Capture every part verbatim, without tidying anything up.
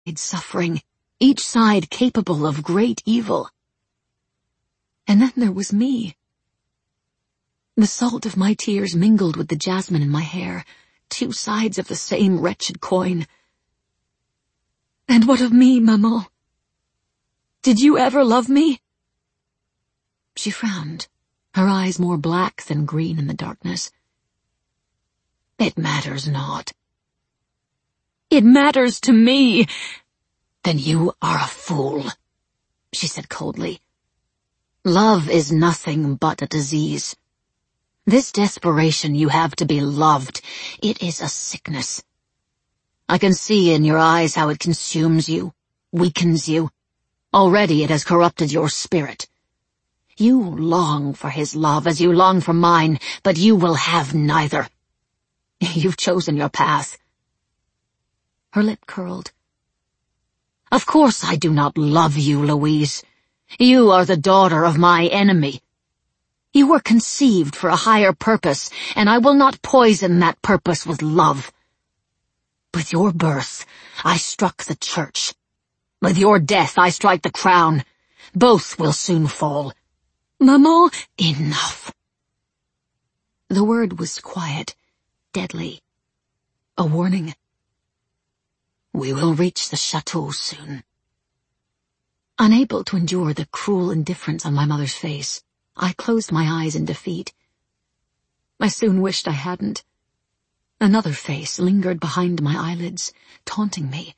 suffering, each side capable of great evil. And then there was me. The salt of my tears mingled with the jasmine in my hair, two sides of the same wretched coin. And what of me, maman? Did you ever love me? She frowned, her eyes more black than green in the darkness. It matters not. It matters to me. Then you are a fool, she said coldly. Love is nothing but a disease. This desperation you have to be loved, it is a sickness. I can see in your eyes how it consumes you, weakens you. Already it has corrupted your spirit. You long for his love as you long for mine, but you will have neither. You've chosen your path. Her lip curled. Of course I do not love you, Louise. You are the daughter of my enemy. You were conceived for a higher purpose, and I will not poison that purpose with love. With your birth, I struck the church. With your death, I strike the crown. Both will soon fall. Maman, enough. The word was quiet, deadly. A warning. We will reach the chateau soon. Unable to endure the cruel indifference on my mother's face, I closed my eyes in defeat. I soon wished I hadn't. Another face lingered behind my eyelids, taunting me.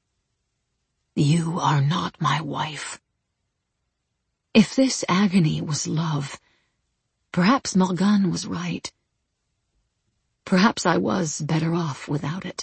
You are not my wife. If this agony was love, perhaps Morgane was right. Perhaps I was better off without it.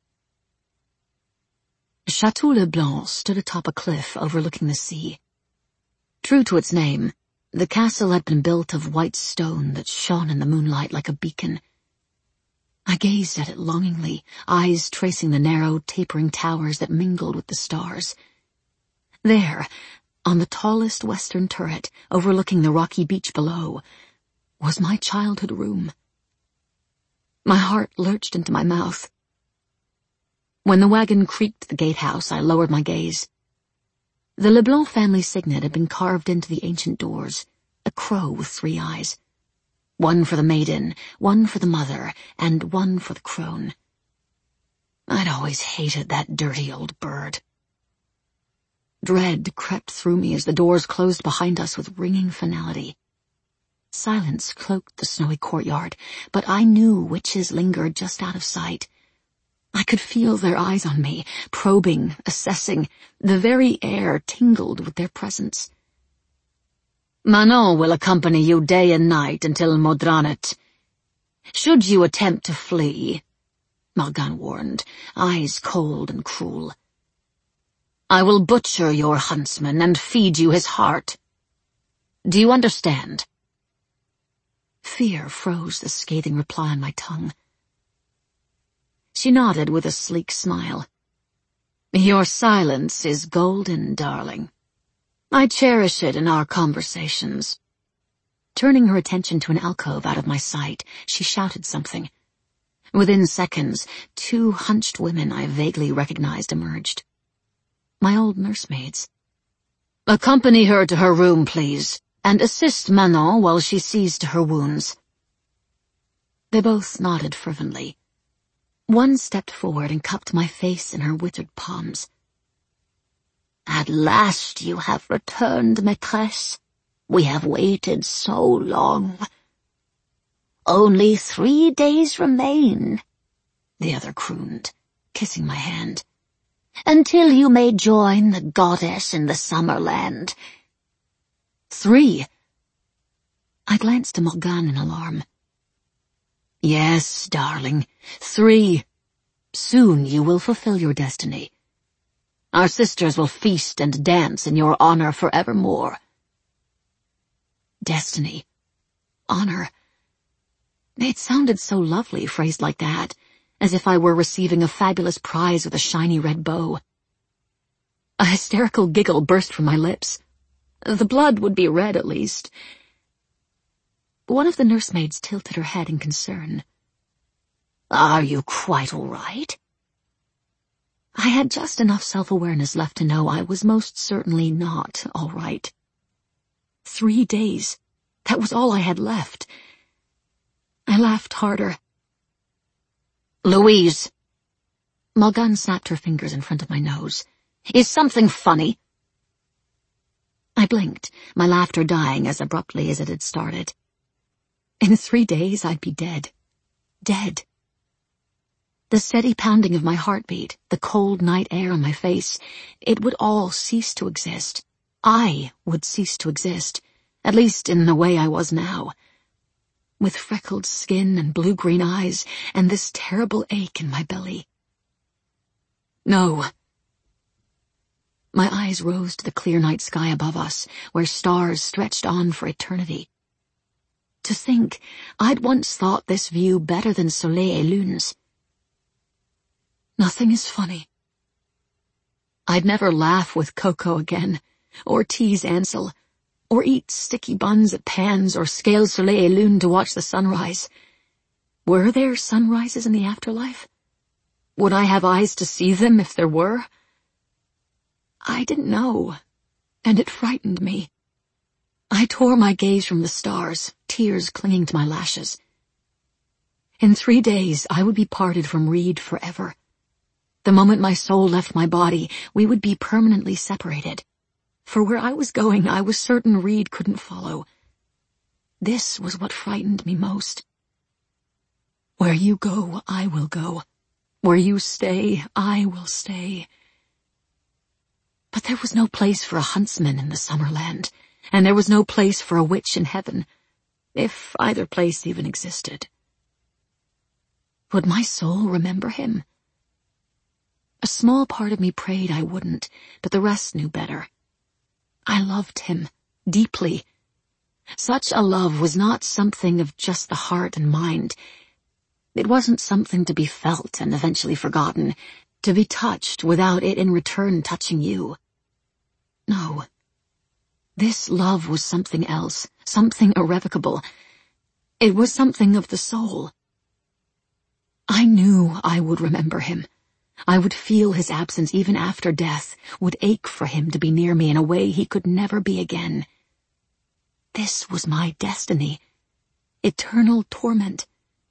Chateau Le Blanc stood atop a cliff overlooking the sea. True to its name, the castle had been built of white stone that shone in the moonlight like a beacon. I gazed at it longingly, eyes tracing the narrow, tapering towers that mingled with the stars. There, on the tallest western turret, overlooking the rocky beach below, was my childhood room. My heart lurched into my mouth. When the wagon creaked the gatehouse, I lowered my gaze. The Leblanc family signet had been carved into the ancient doors, a crow with three eyes. One for the maiden, one for the mother, and one for the crone. I'd always hated that dirty old bird. Dread crept through me as the doors closed behind us with ringing finality. Silence cloaked the snowy courtyard, but I knew witches lingered just out of sight. I could feel their eyes on me, probing, assessing. The very air tingled with their presence. Manon will accompany you day and night until Modranit. Should you attempt to flee, Morgane warned, eyes cold and cruel, I will butcher your huntsman and feed you his heart. Do you understand? Fear froze the scathing reply on my tongue. She nodded with a sleek smile. Your silence is golden, darling. I cherish it in our conversations. Turning her attention to an alcove out of my sight, she shouted something. Within seconds, two hunched women I vaguely recognized emerged. My old nursemaids. Accompany her to her room, please, and assist Manon while she sees to her wounds. They both nodded fervently. One stepped forward and cupped my face in her withered palms. At last you have returned, maîtresse. We have waited so long. Only three days remain, the other crooned, kissing my hand, until you may join the goddess in the summer land. Three? I glanced to Morgane in alarm. Yes, darling, three. Soon you will fulfill your destiny. Our sisters will feast and dance in your honor forevermore. Destiny. Honor. It sounded so lovely, phrased like that, as if I were receiving a fabulous prize with a shiny red bow. A hysterical giggle burst from my lips. The blood would be red, at least. One of the nursemaids tilted her head in concern. Are you quite all right? I had just enough self-awareness left to know I was most certainly not all right. Three days. That was all I had left. I laughed harder. "Louise." Mulgun snapped her fingers in front of my nose. "Is something funny?" I blinked, my laughter dying as abruptly as it had started. In three days I'd be dead. Dead. The steady pounding of my heartbeat, the cold night air on my face, it would all cease to exist. I would cease to exist, at least in the way I was now. With freckled skin and blue-green eyes, and this terrible ache in my belly. No. My eyes rose to the clear night sky above us, where stars stretched on for eternity. To think, I'd once thought this view better than Soleil et Lune's. Nothing is funny. I'd never laugh with Coco again, or tease Ansel, or eat sticky buns at Pan's or scale Soleil et Lune to watch the sunrise. Were there sunrises in the afterlife? Would I have eyes to see them if there were? I didn't know, and it frightened me. I tore my gaze from the stars, tears clinging to my lashes. In three days I would be parted from Reed forever. The moment my soul left my body, we would be permanently separated. For where I was going, I was certain Reed couldn't follow. This was what frightened me most. Where you go, I will go. Where you stay, I will stay. But there was no place for a huntsman in the Summerland, and there was no place for a witch in heaven, if either place even existed. Would my soul remember him? A small part of me prayed I wouldn't, but the rest knew better. I loved him, deeply. Such a love was not something of just the heart and mind. It wasn't something to be felt and eventually forgotten, to be touched without it in return touching you. No. This love was something else, something irrevocable. It was something of the soul. I knew I would remember him. I would feel his absence even after death, would ache for him to be near me in a way he could never be again. This was my destiny. Eternal torment.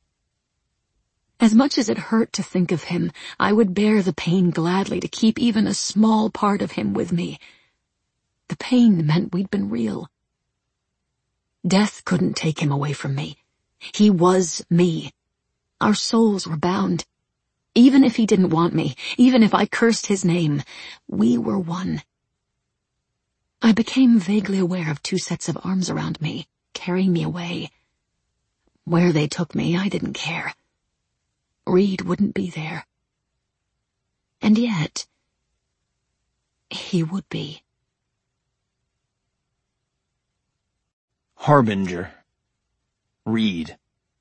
As much as it hurt to think of him, I would bear the pain gladly to keep even a small part of him with me. The pain meant we'd been real. Death couldn't take him away from me. He was me. Our souls were bound. Even if he didn't want me, even if I cursed his name, we were one. I became vaguely aware of two sets of arms around me, carrying me away. Where they took me, I didn't care. Reed wouldn't be there. And yet, he would be. Harbinger. Reed.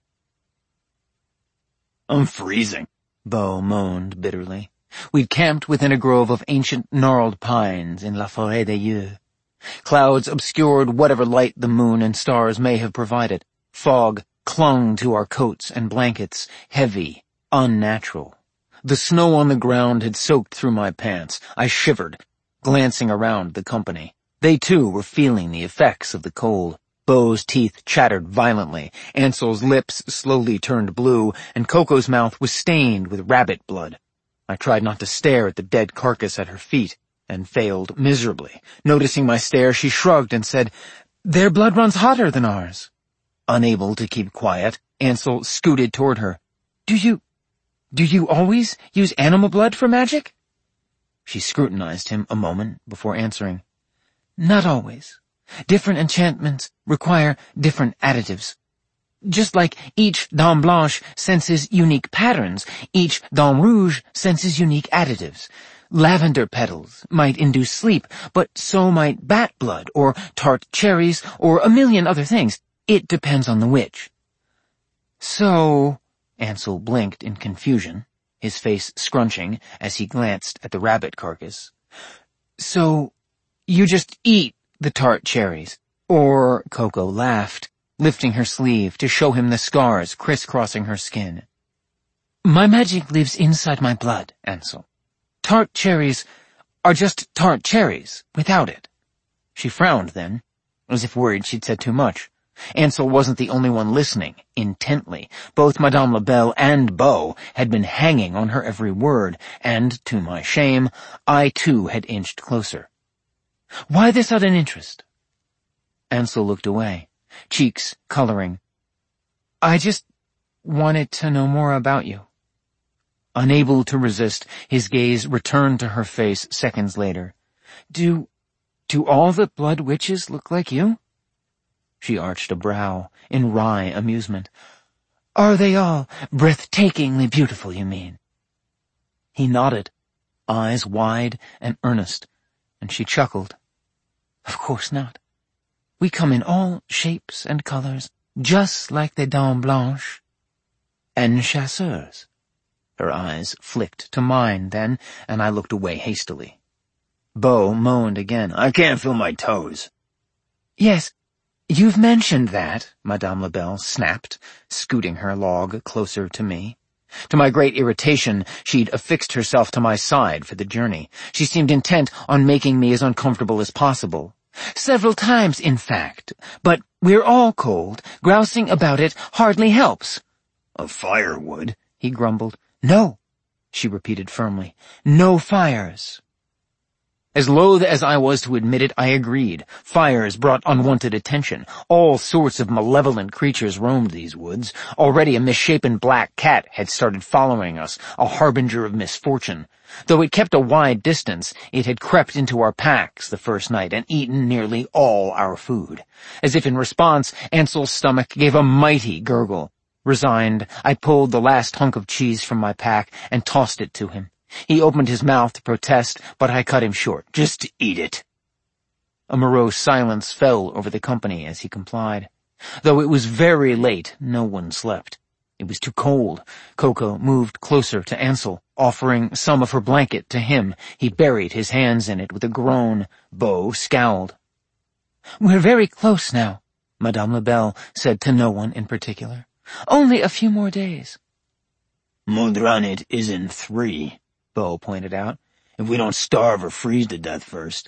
I'm freezing, Beau moaned bitterly. We'd camped within a grove of ancient gnarled pines in La Forêt des Yeux. Clouds obscured whatever light the moon and stars may have provided. Fog clung to our coats and blankets, heavy, unnatural. The snow on the ground had soaked through my pants. I shivered, glancing around the company. They too were feeling the effects of the cold. Beau's teeth chattered violently, Ansel's lips slowly turned blue, and Coco's mouth was stained with rabbit blood. I tried not to stare at the dead carcass at her feet, and failed miserably. Noticing my stare, she shrugged and said, "Their blood runs hotter than ours." Unable to keep quiet, Ansel scooted toward her. Do you, do you always use animal blood for magic?" She scrutinized him a moment before answering. "Not always. Different enchantments require different additives. Just like each Dame Blanche senses unique patterns, each Dame Rouge senses unique additives. Lavender petals might induce sleep, but so might bat blood or tart cherries or a million other things. It depends on the witch." "So," Ansel blinked in confusion, his face scrunching as he glanced at the rabbit carcass. "So, you just eat the tart cherries?" Or, Coco laughed, lifting her sleeve to show him the scars crisscrossing her skin. "My magic lives inside my blood, Ansel. Tart cherries are just tart cherries, without it. She frowned then, as if worried she'd said too much. Ansel wasn't the only one listening, intently. Both Madame Labelle and Beau had been hanging on her every word, and, to my shame, I too had inched closer. Why this sudden interest? Ansel looked away, cheeks coloring. I just wanted to know more about you. Unable to resist, his gaze returned to her face seconds later. Do, do all the blood witches look like you? She arched a brow, in wry amusement. Are they all breathtakingly beautiful, you mean? He nodded, eyes wide and earnest, and she chuckled. Of course not. We come in all shapes and colors, just like the Dame Blanche. And chasseurs. Her eyes flicked to mine then, and I looked away hastily. Beau moaned again. I can't feel my toes. Yes, you've mentioned that, Madame Labelle snapped, scooting her log closer to me. To my great irritation, she'd affixed herself to my side for the journey. She seemed intent on making me as uncomfortable as possible. Several times, in fact. But we're all cold. Grousing about it hardly helps. A fire would, he grumbled. No, she repeated firmly. No fires. As loath as I was to admit it, I agreed. Fires brought unwanted attention. All sorts of malevolent creatures roamed these woods. Already a misshapen black cat had started following us, a harbinger of misfortune. Though it kept a wide distance, it had crept into our packs the first night and eaten nearly all our food. As if in response, Ansel's stomach gave a mighty gurgle. Resigned, I pulled the last hunk of cheese from my pack and tossed it to him. He opened his mouth to protest, but I cut him short. Just eat it. A morose silence fell over the company as he complied. Though it was very late, no one slept. It was too cold. Coco moved closer to Ansel, offering some of her blanket to him. He buried his hands in it with a groan. Beau scowled. We're very close now, Madame Labelle said to no one in particular. Only a few more days. Mondranit is in three, Beau pointed out, if we don't starve or freeze to death first.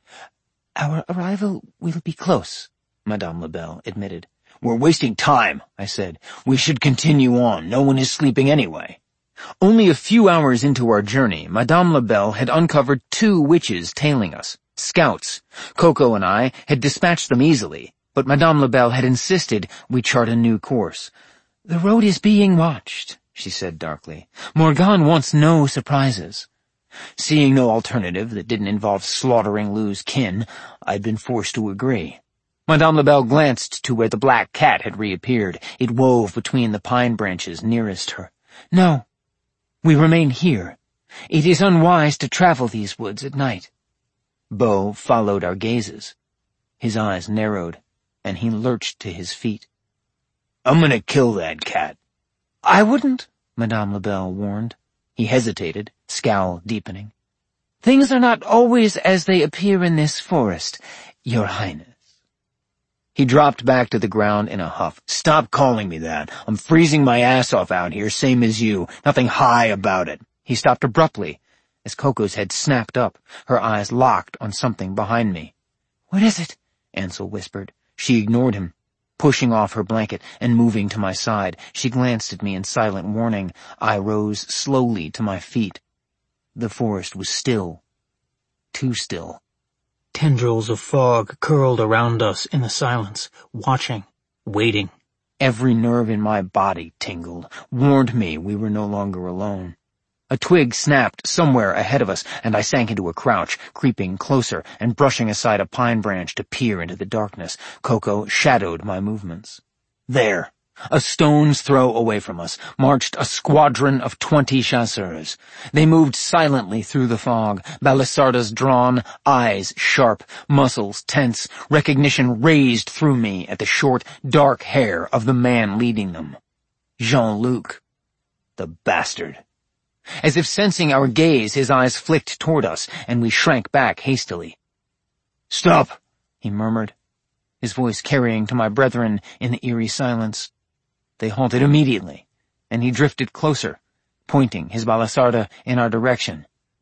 Our arrival will be close, Madame Labelle admitted. We're wasting time, I said. We should continue on. No one is sleeping anyway. Only a few hours into our journey, Madame Labelle had uncovered two witches tailing us, scouts. Coco and I had dispatched them easily, but Madame Labelle had insisted we chart a new course. The road is being watched, she said darkly. Morgan wants no surprises. Seeing no alternative that didn't involve slaughtering Lou's kin, I'd been forced to agree. Madame Labelle glanced to where the black cat had reappeared. It wove between the pine branches nearest her. No, we remain here. It is unwise to travel these woods at night. Beau followed our gazes. His eyes narrowed, and he lurched to his feet. I'm gonna kill that cat. I wouldn't, Madame Labelle warned. He hesitated, scowl deepening. Things are not always as they appear in this forest, Your Highness. He dropped back to the ground in a huff. Stop calling me that. I'm freezing my ass off out here, same as you. Nothing high about it. He stopped abruptly, as Coco's head snapped up, her eyes locked on something behind me. What is it? Ansel whispered. She ignored him, pushing off her blanket and moving to my side. She glanced at me in silent warning. I rose slowly to my feet. The forest was still. Too still. Tendrils of fog curled around us in the silence, watching, waiting. Every nerve in my body tingled, warned me we were no longer alone. A twig snapped somewhere ahead of us, and I sank into a crouch, creeping closer and brushing aside a pine branch to peer into the darkness. Coco shadowed my movements. There, a stone's throw away from us, marched a squadron of twenty chasseurs. They moved silently through the fog, balisardas drawn, eyes sharp, muscles tense, recognition raised through me at the short, dark hair of the man leading them. Jean-Luc. The bastard. As if sensing our gaze, his eyes flicked toward us, and we shrank back hastily. Stop, he murmured, his voice carrying to my brethren in the eerie silence. They halted immediately, and he drifted closer, pointing his balisarda in our direction.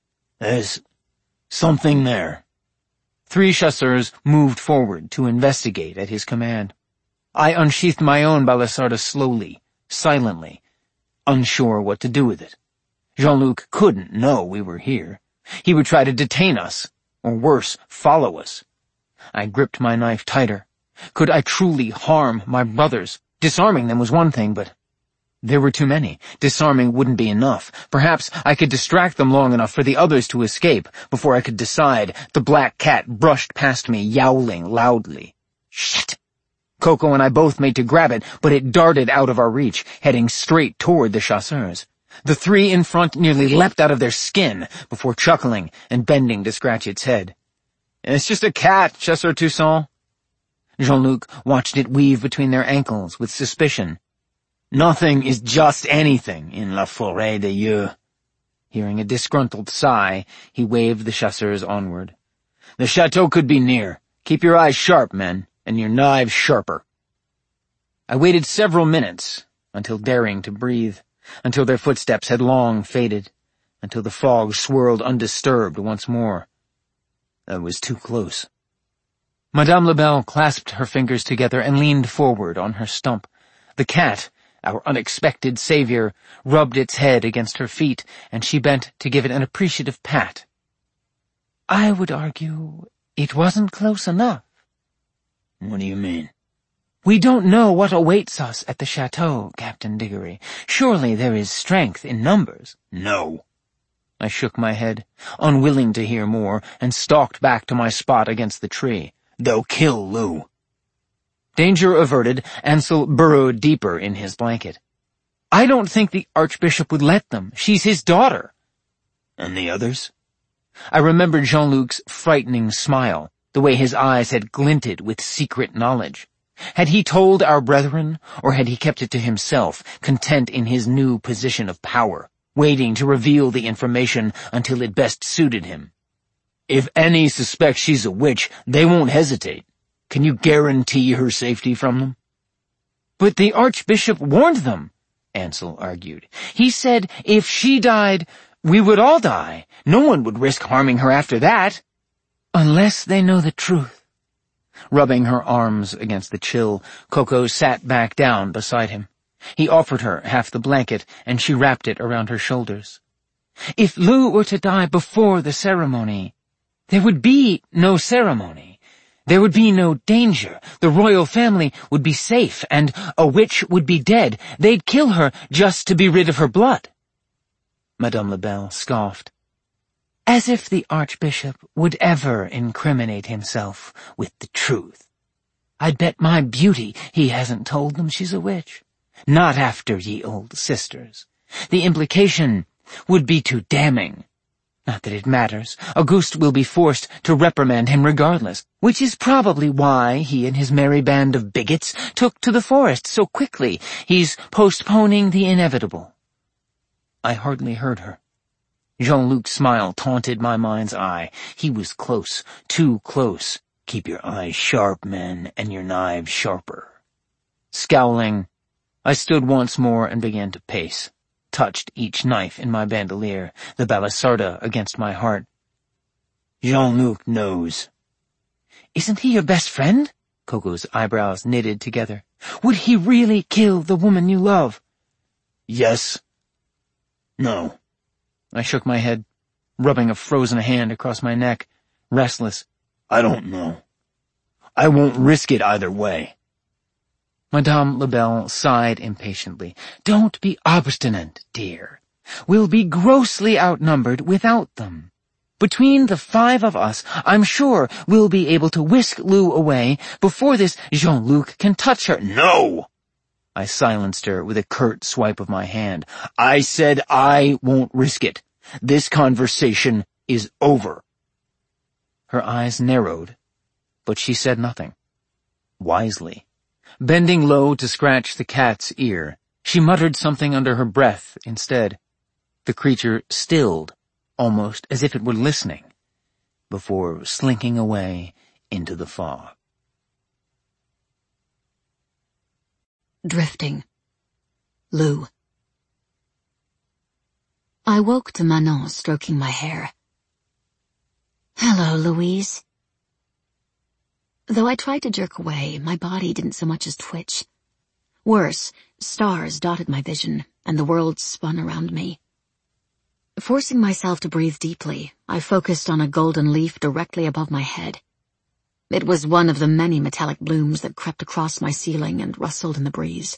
There's something there. Three chasseurs moved forward to investigate at his command. I unsheathed my own balisarda slowly, silently, unsure what to do with it. Jean-Luc couldn't know we were here. He would try to detain us, or worse, follow us. I gripped my knife tighter. Could I truly harm my brothers? Disarming them was one thing, but there were too many. Disarming wouldn't be enough. Perhaps I could distract them long enough for the others to escape. Before I could decide, the black cat brushed past me, yowling loudly. Shit! Coco and I both made to grab it, but it darted out of our reach, heading straight toward the chasseurs. The three in front nearly leapt out of their skin before chuckling and bending to scratch its head. It's just a cat, Chasseur Toussaint. Jean-Luc watched it weave between their ankles with suspicion. Nothing is just anything in La Forêt des Yeux. Hearing a disgruntled sigh, he waved the chasseurs onward. The chateau could be near. Keep your eyes sharp, men, and your knives sharper. I waited several minutes, until daring to breathe, until their footsteps had long faded, until the fog swirled undisturbed once more. That was too close. Madame Lebel clasped her fingers together and leaned forward on her stump. The cat, our unexpected savior, rubbed its head against her feet, and she bent to give it an appreciative pat. I would argue it wasn't close enough. What do you mean? We don't know what awaits us at the chateau, Captain Diggory. Surely there is strength in numbers. No. I shook my head, unwilling to hear more, and stalked back to my spot against the tree. They'll kill Lou. Danger averted, Ansel burrowed deeper in his blanket. I don't think the Archbishop would let them. She's his daughter. And the others? I remembered Jean-Luc's frightening smile, the way his eyes had glinted with secret knowledge. Had he told our brethren, or had he kept it to himself, content in his new position of power, waiting to reveal the information until it best suited him? If any suspect she's a witch, they won't hesitate. Can you guarantee her safety from them? But the Archbishop warned them, Ansel argued. He said if she died, we would all die. No one would risk harming her after that. Unless they know the truth. Rubbing her arms against the chill, Coco sat back down beside him. He offered her half the blanket, and she wrapped it around her shoulders. If Lou were to die before the ceremony, there would be no ceremony. There would be no danger. The royal family would be safe, and a witch would be dead. They'd kill her just to be rid of her blood. Madame Lebel scoffed. As if the Archbishop would ever incriminate himself with the truth. I'd bet my beauty he hasn't told them she's a witch. Not after ye old sisters. The implication would be too damning. Not that it matters. Auguste will be forced to reprimand him regardless, which is probably why he and his merry band of bigots took to the forest so quickly. He's postponing the inevitable. I hardly heard her. Jean-Luc's smile taunted my mind's eye. He was close, too close. Keep your eyes sharp, men, and your knives sharper. Scowling, I stood once more and began to pace, touched each knife in my bandolier, the balisarda against my heart. Jean-Luc knows. Isn't he your best friend? Coco's eyebrows knitted together. Would he really kill the woman you love? Yes. No. I shook my head, rubbing a frozen hand across my neck, restless. I don't know. I won't risk it either way. Madame Lebel sighed impatiently. Don't be obstinate, dear. We'll be grossly outnumbered without them. Between the five of us, I'm sure we'll be able to whisk Lou away before this Jean-Luc can touch her. No! I silenced her with a curt swipe of my hand. I said I won't risk it. This conversation is over. Her eyes narrowed, but she said nothing. Wisely. Bending low to scratch the cat's ear, she muttered something under her breath instead. The creature stilled, almost as if it were listening, before slinking away into the fog. Drifting. Lou. I woke to Manon stroking my hair. Hello, Louise. Though I tried to jerk away, my body didn't so much as twitch. Worse, stars dotted my vision, and the world spun around me. Forcing myself to breathe deeply, I focused on a golden leaf directly above my head. It was one of the many metallic blooms that crept across my ceiling and rustled in the breeze.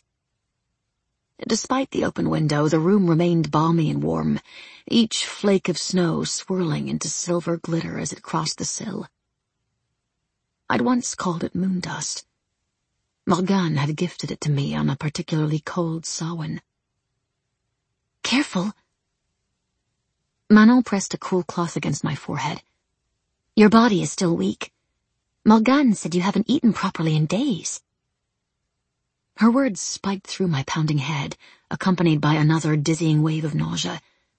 Despite the open window, the room remained balmy and warm, each flake of snow swirling into silver glitter as it crossed the sill. I'd once called it moon dust. Morgane had gifted it to me on a particularly cold Samhain. Careful. Manon pressed a cool cloth against my forehead. Your body is still weak. Morgane said you haven't eaten properly in days. Her words spiked through my pounding head, accompanied by another dizzying wave of nausea.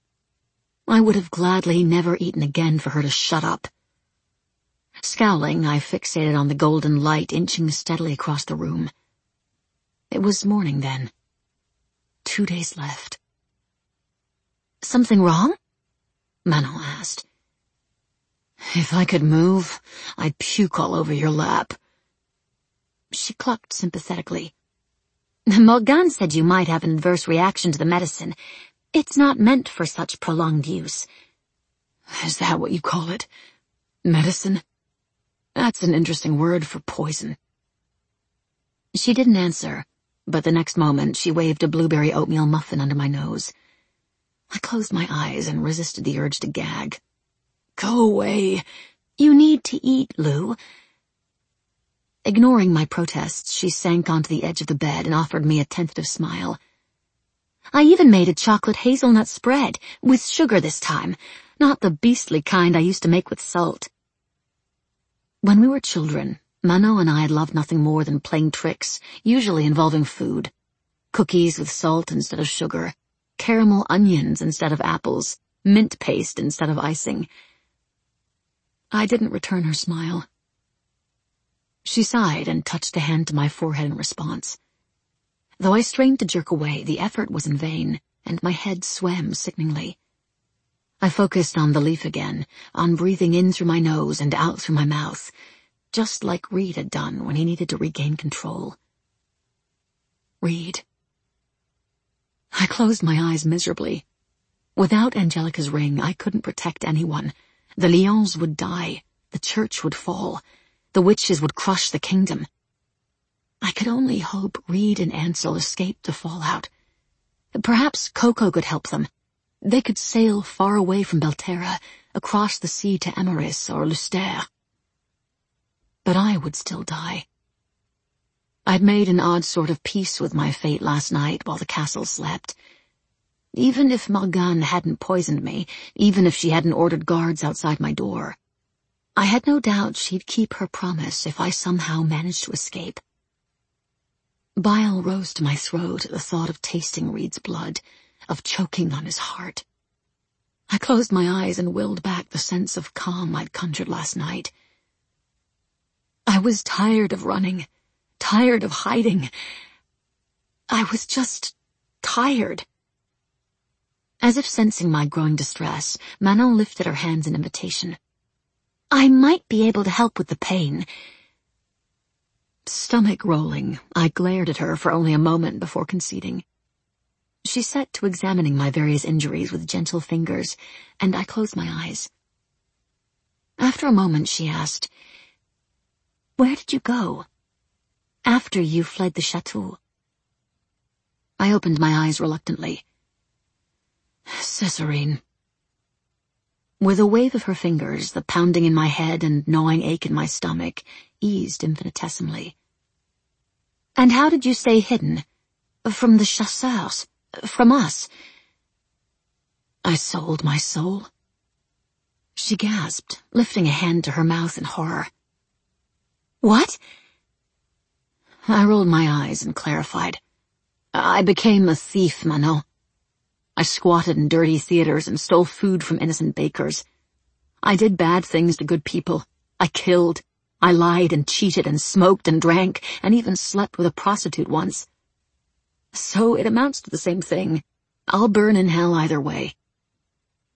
I would have gladly never eaten again for her to shut up. Scowling, I fixated on the golden light inching steadily across the room. It was morning then. Two days left. Something wrong? Manon asked. If I could move, I'd puke all over your lap. She clucked sympathetically. Morgane said you might have an adverse reaction to the medicine. It's not meant for such prolonged use. Is that what you call it? Medicine? That's an interesting word for poison. She didn't answer, but the next moment she waved a blueberry oatmeal muffin under my nose. I closed my eyes and resisted the urge to gag. Go away. You need to eat, Lou. Ignoring my protests, she sank onto the edge of the bed and offered me a tentative smile. I even made a chocolate hazelnut spread, with sugar this time, not the beastly kind I used to make with salt. When we were children, Manon and I had loved nothing more than playing tricks, usually involving food. Cookies with salt instead of sugar, caramel onions instead of apples, mint paste instead of icing. I didn't return her smile. She sighed and touched a hand to my forehead in response. Though I strained to jerk away, the effort was in vain, and my head swam sickeningly. I focused on the leaf again, on breathing in through my nose and out through my mouth, just like Reed had done when he needed to regain control. Reed. I closed my eyes miserably. Without Angelica's ring, I couldn't protect anyone. The Lyons would die. The church would fall. The witches would crush the kingdom. I could only hope Reed and Ansel escaped the fallout. Perhaps Coco could help them. They could sail far away from Belterra, across the sea to Emeris or Luster. But I would still die. I'd made an odd sort of peace with my fate last night while the castle slept. Even if Morgane hadn't poisoned me, even if she hadn't ordered guards outside my door, I had no doubt she'd keep her promise if I somehow managed to escape. Bile rose to my throat at the thought of tasting Reed's blood, of choking on his heart. I closed my eyes and willed back the sense of calm I'd conjured last night. I was tired of running, tired of hiding. I was just tired. As if sensing my growing distress, Manon lifted her hands in invitation. I might be able to help with the pain. Stomach rolling, I glared at her for only a moment before conceding. She set to examining my various injuries with gentle fingers, and I closed my eyes. After a moment, she asked, Where did you go? After you fled the chateau. I opened my eyes reluctantly. Césarine. With a wave of her fingers, the pounding in my head and gnawing ache in my stomach eased infinitesimally. And how did you stay hidden? From the chasseurs? From us? I sold my soul. She gasped, lifting a hand to her mouth in horror. What? I rolled my eyes and clarified. I became a thief, Manon. I squatted in dirty theaters and stole food from innocent bakers. I did bad things to good people. I killed. I lied and cheated and smoked and drank and even slept with a prostitute once. So it amounts to the same thing. I'll burn in hell either way.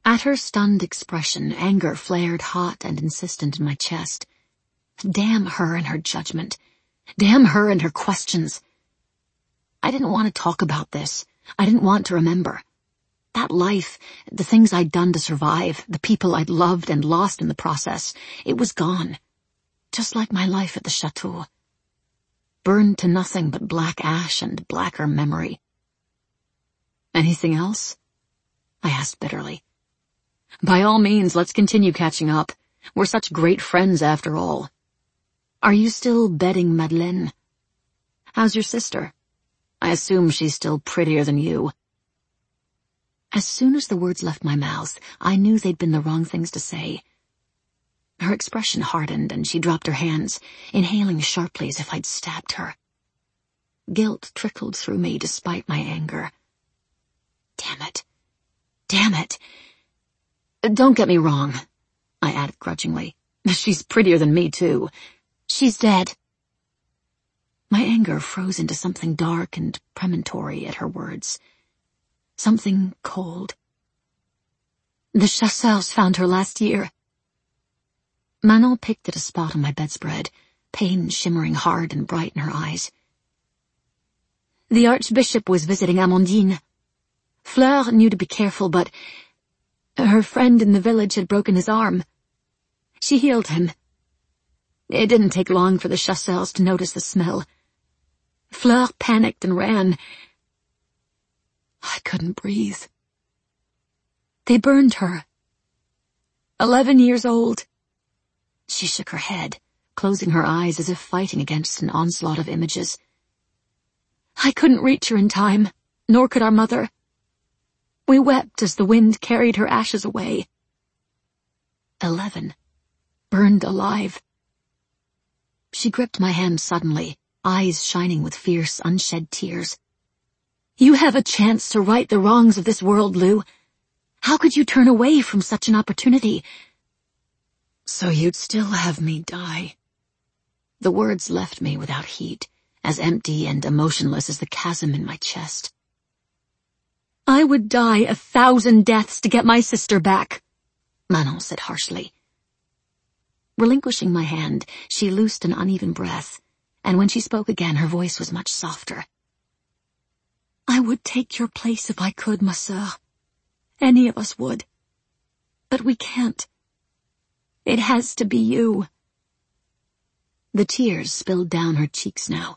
At her stunned expression, anger flared hot and insistent in my chest. Damn her and her judgment. Damn her and her questions. I didn't want to talk about this. I didn't want to remember. That life, the things I'd done to survive, the people I'd loved and lost in the process, it was gone. Just like my life at the chateau. Burned to nothing but black ash and blacker memory. Anything else? I asked bitterly. By all means, let's continue catching up. We're such great friends after all. Are you still bedding Madeleine? How's your sister? I assume she's still prettier than you. As soon as the words left my mouth, I knew they'd been the wrong things to say. Her expression hardened and she dropped her hands, inhaling sharply as if I'd stabbed her. Guilt trickled through me despite my anger. Damn it. Damn it. Don't get me wrong, I added grudgingly. She's prettier than me, too. She's dead. My anger froze into something dark and premonitory at her words. Something cold. The chasseurs found her last year. Manon picked at a spot on my bedspread, pain shimmering hard and bright in her eyes. The Archbishop was visiting Amandine. Fleur knew to be careful, but her friend in the village had broken his arm. She healed him. It didn't take long for the chasseurs to notice the smell. Fleur panicked and ran. I couldn't breathe. They burned her. Eleven years old. She shook her head, closing her eyes as if fighting against an onslaught of images. I couldn't reach her in time, nor could our mother. We wept as the wind carried her ashes away. Eleven. Burned alive. She gripped my hand suddenly, eyes shining with fierce, unshed tears. You have a chance to right the wrongs of this world, Lou. How could you turn away from such an opportunity? So you'd still have me die. The words left me without heat, as empty and emotionless as the chasm in my chest. I would die a thousand deaths to get my sister back, Manon said harshly. Relinquishing my hand, she loosed an uneven breath, and when she spoke again, her voice was much softer. I would take your place if I could, ma sœur. Any of us would. But we can't. It has to be you. The tears spilled down her cheeks now.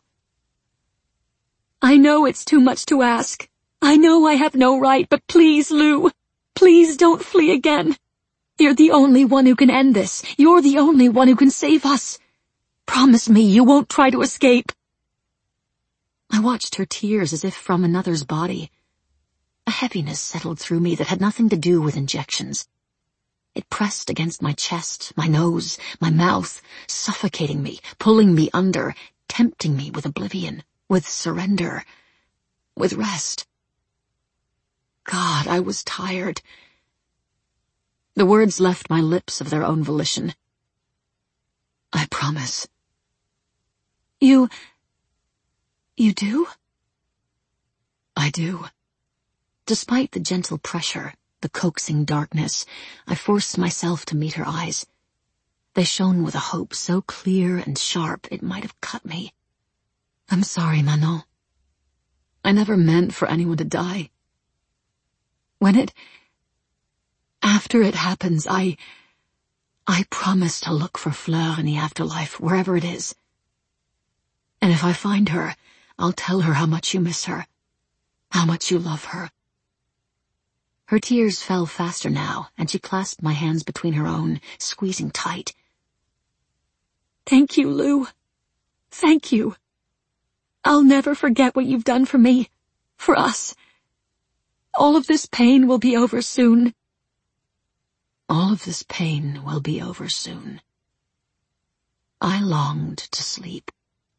I know it's too much to ask. I know I have no right, but please, Lou, please don't flee again. You're the only one who can end this. You're the only one who can save us. Promise me you won't try to escape. I watched her tears as if from another's body. A heaviness settled through me that had nothing to do with injections. It pressed against my chest, my nose, my mouth, suffocating me, pulling me under, tempting me with oblivion, with surrender, with rest. God, I was tired. The words left my lips of their own volition. I promise. You... you do? I do. Despite the gentle pressure, the coaxing darkness, I forced myself to meet her eyes. They shone with a hope so clear and sharp it might have cut me. I'm sorry, Manon. I never meant for anyone to die. When it... after it happens, I... I promise to look for Fleur in the afterlife, wherever it is. And if I find her, I'll tell her how much you miss her, how much you love her. Her tears fell faster now, and she clasped my hands between her own, squeezing tight. Thank you, Lou. Thank you. I'll never forget what you've done for me, for us. All of this pain will be over soon. All of this pain will be over soon. I longed to sleep.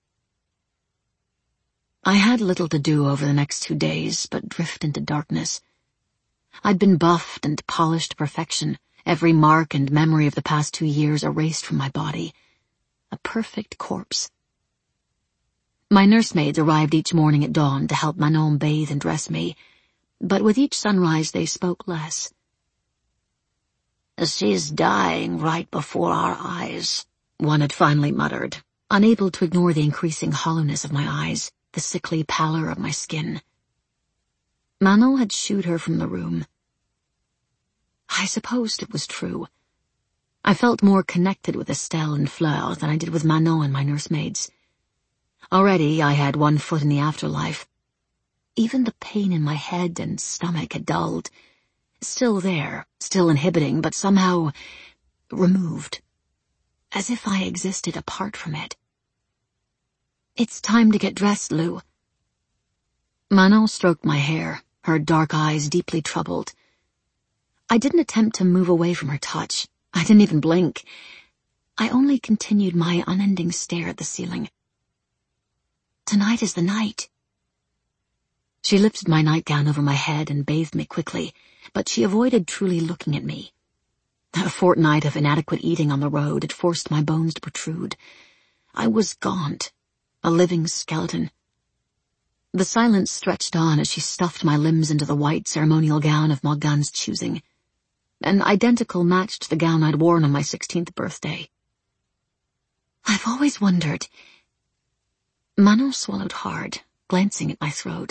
I had little to do over the next two days but drift into darkness. I'd been buffed and polished to perfection, every mark and memory of the past two years erased from my body. A perfect corpse. My nursemaids arrived each morning at dawn to help Manon bathe and dress me, but with each sunrise they spoke less. She's dying right before our eyes, one had finally muttered, unable to ignore the increasing hollowness of my eyes, the sickly pallor of my skin. Manon had shooed her from the room. I supposed it was true. I felt more connected with Estelle and Fleur than I did with Manon and my nursemaids. Already I had one foot in the afterlife. Even the pain in my head and stomach had dulled. Still there, still inhibiting, but somehow removed. As if I existed apart from it. It's time to get dressed, Lou. Manon stroked my hair, her dark eyes deeply troubled. I didn't attempt to move away from her touch. I didn't even blink. I only continued my unending stare at the ceiling. Tonight is the night. She lifted my nightgown over my head and bathed me quickly, but she avoided truly looking at me. A fortnight of inadequate eating on the road had forced my bones to protrude. I was gaunt, a living skeleton. The silence stretched on as she stuffed my limbs into the white ceremonial gown of Morgane's choosing. An identical match to the gown I'd worn on my sixteenth birthday. I've always wondered... Manon swallowed hard, glancing at my throat.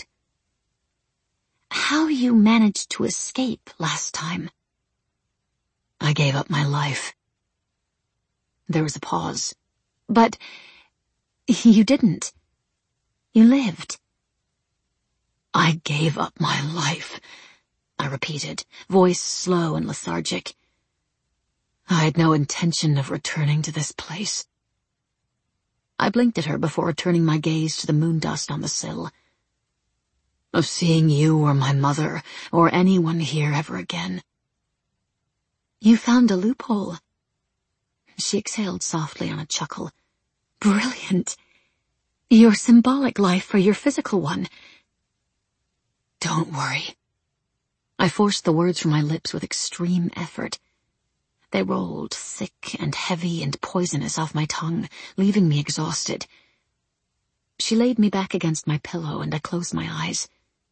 How you managed to escape last time. I gave up my life. There was a pause. But you didn't. You lived. I gave up my life, I repeated, voice slow and lethargic. I had no intention of returning to this place. I blinked at her before returning my gaze to the moon dust on the sill. Of seeing you or my mother or anyone here ever again. You found a loophole. She exhaled softly on a chuckle. Brilliant. Your symbolic life for your physical one. Don't worry. I forced the words from my lips with extreme effort. They rolled thick and heavy and poisonous off my tongue, leaving me exhausted. She laid me back against my pillow and I closed my eyes.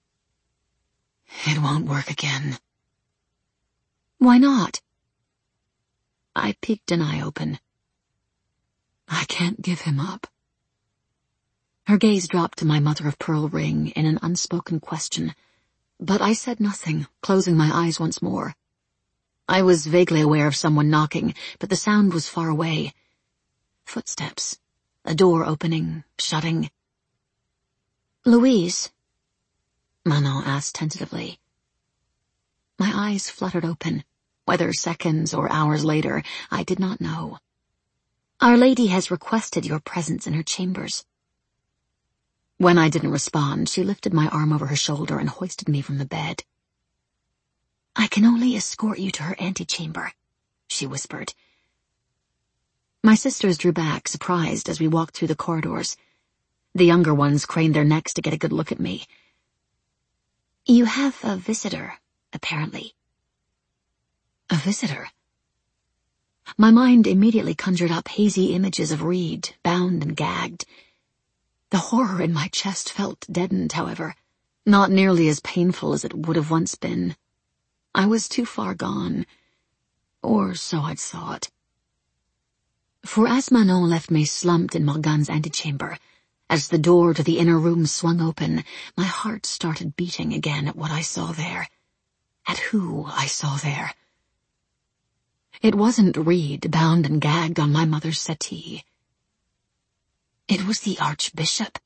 It won't work again. Why not? I peeked an eye open. I can't give him up. Her gaze dropped to my mother-of-pearl ring in an unspoken question, but I said nothing, closing my eyes once more. I was vaguely aware of someone knocking, but the sound was far away. Footsteps, a door opening, shutting. Louise? Manon asked tentatively. My eyes fluttered open. Whether seconds or hours later, I did not know. Our Lady has requested your presence in her chambers. When I didn't respond, she lifted my arm over her shoulder and hoisted me from the bed. I can only escort you to her antechamber, she whispered. My sisters drew back, surprised, as we walked through the corridors. The younger ones craned their necks to get a good look at me. You have a visitor, apparently. A visitor? My mind immediately conjured up hazy images of Reed, bound and gagged. The horror in my chest felt deadened, however, not nearly as painful as it would have once been. I was too far gone, or so I'd thought. For as Manon left me slumped in Morgane's antechamber, as the door to the inner room swung open, my heart started beating again at what I saw there, at who I saw there. It wasn't Reed bound and gagged on my mother's settee. It was the Archbishop.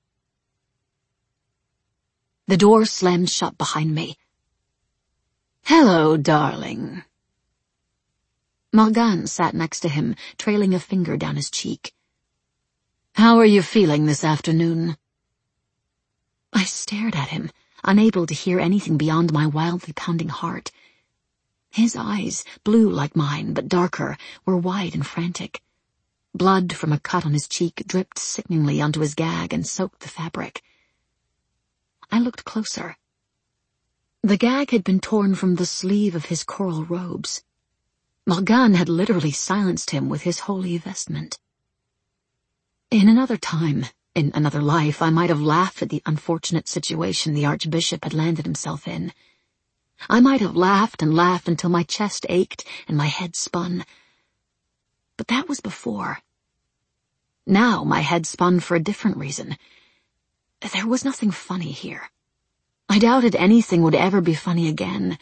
The door slammed shut behind me. Hello, darling. Morgane sat next to him, trailing a finger down his cheek. How are you feeling this afternoon? I stared at him, unable to hear anything beyond my wildly pounding heart. His eyes, blue like mine but darker, were wide and frantic. Blood from a cut on his cheek dripped sickeningly onto his gag and soaked the fabric. I looked closer. The gag had been torn from the sleeve of his coral robes. Morgane had literally silenced him with his holy vestment. In another time, in another life, I might have laughed at the unfortunate situation the Archbishop had landed himself in. I might have laughed and laughed until my chest ached and my head spun. But that was before. Now my head spun for a different reason. There was nothing funny here. I doubted anything would ever be funny again.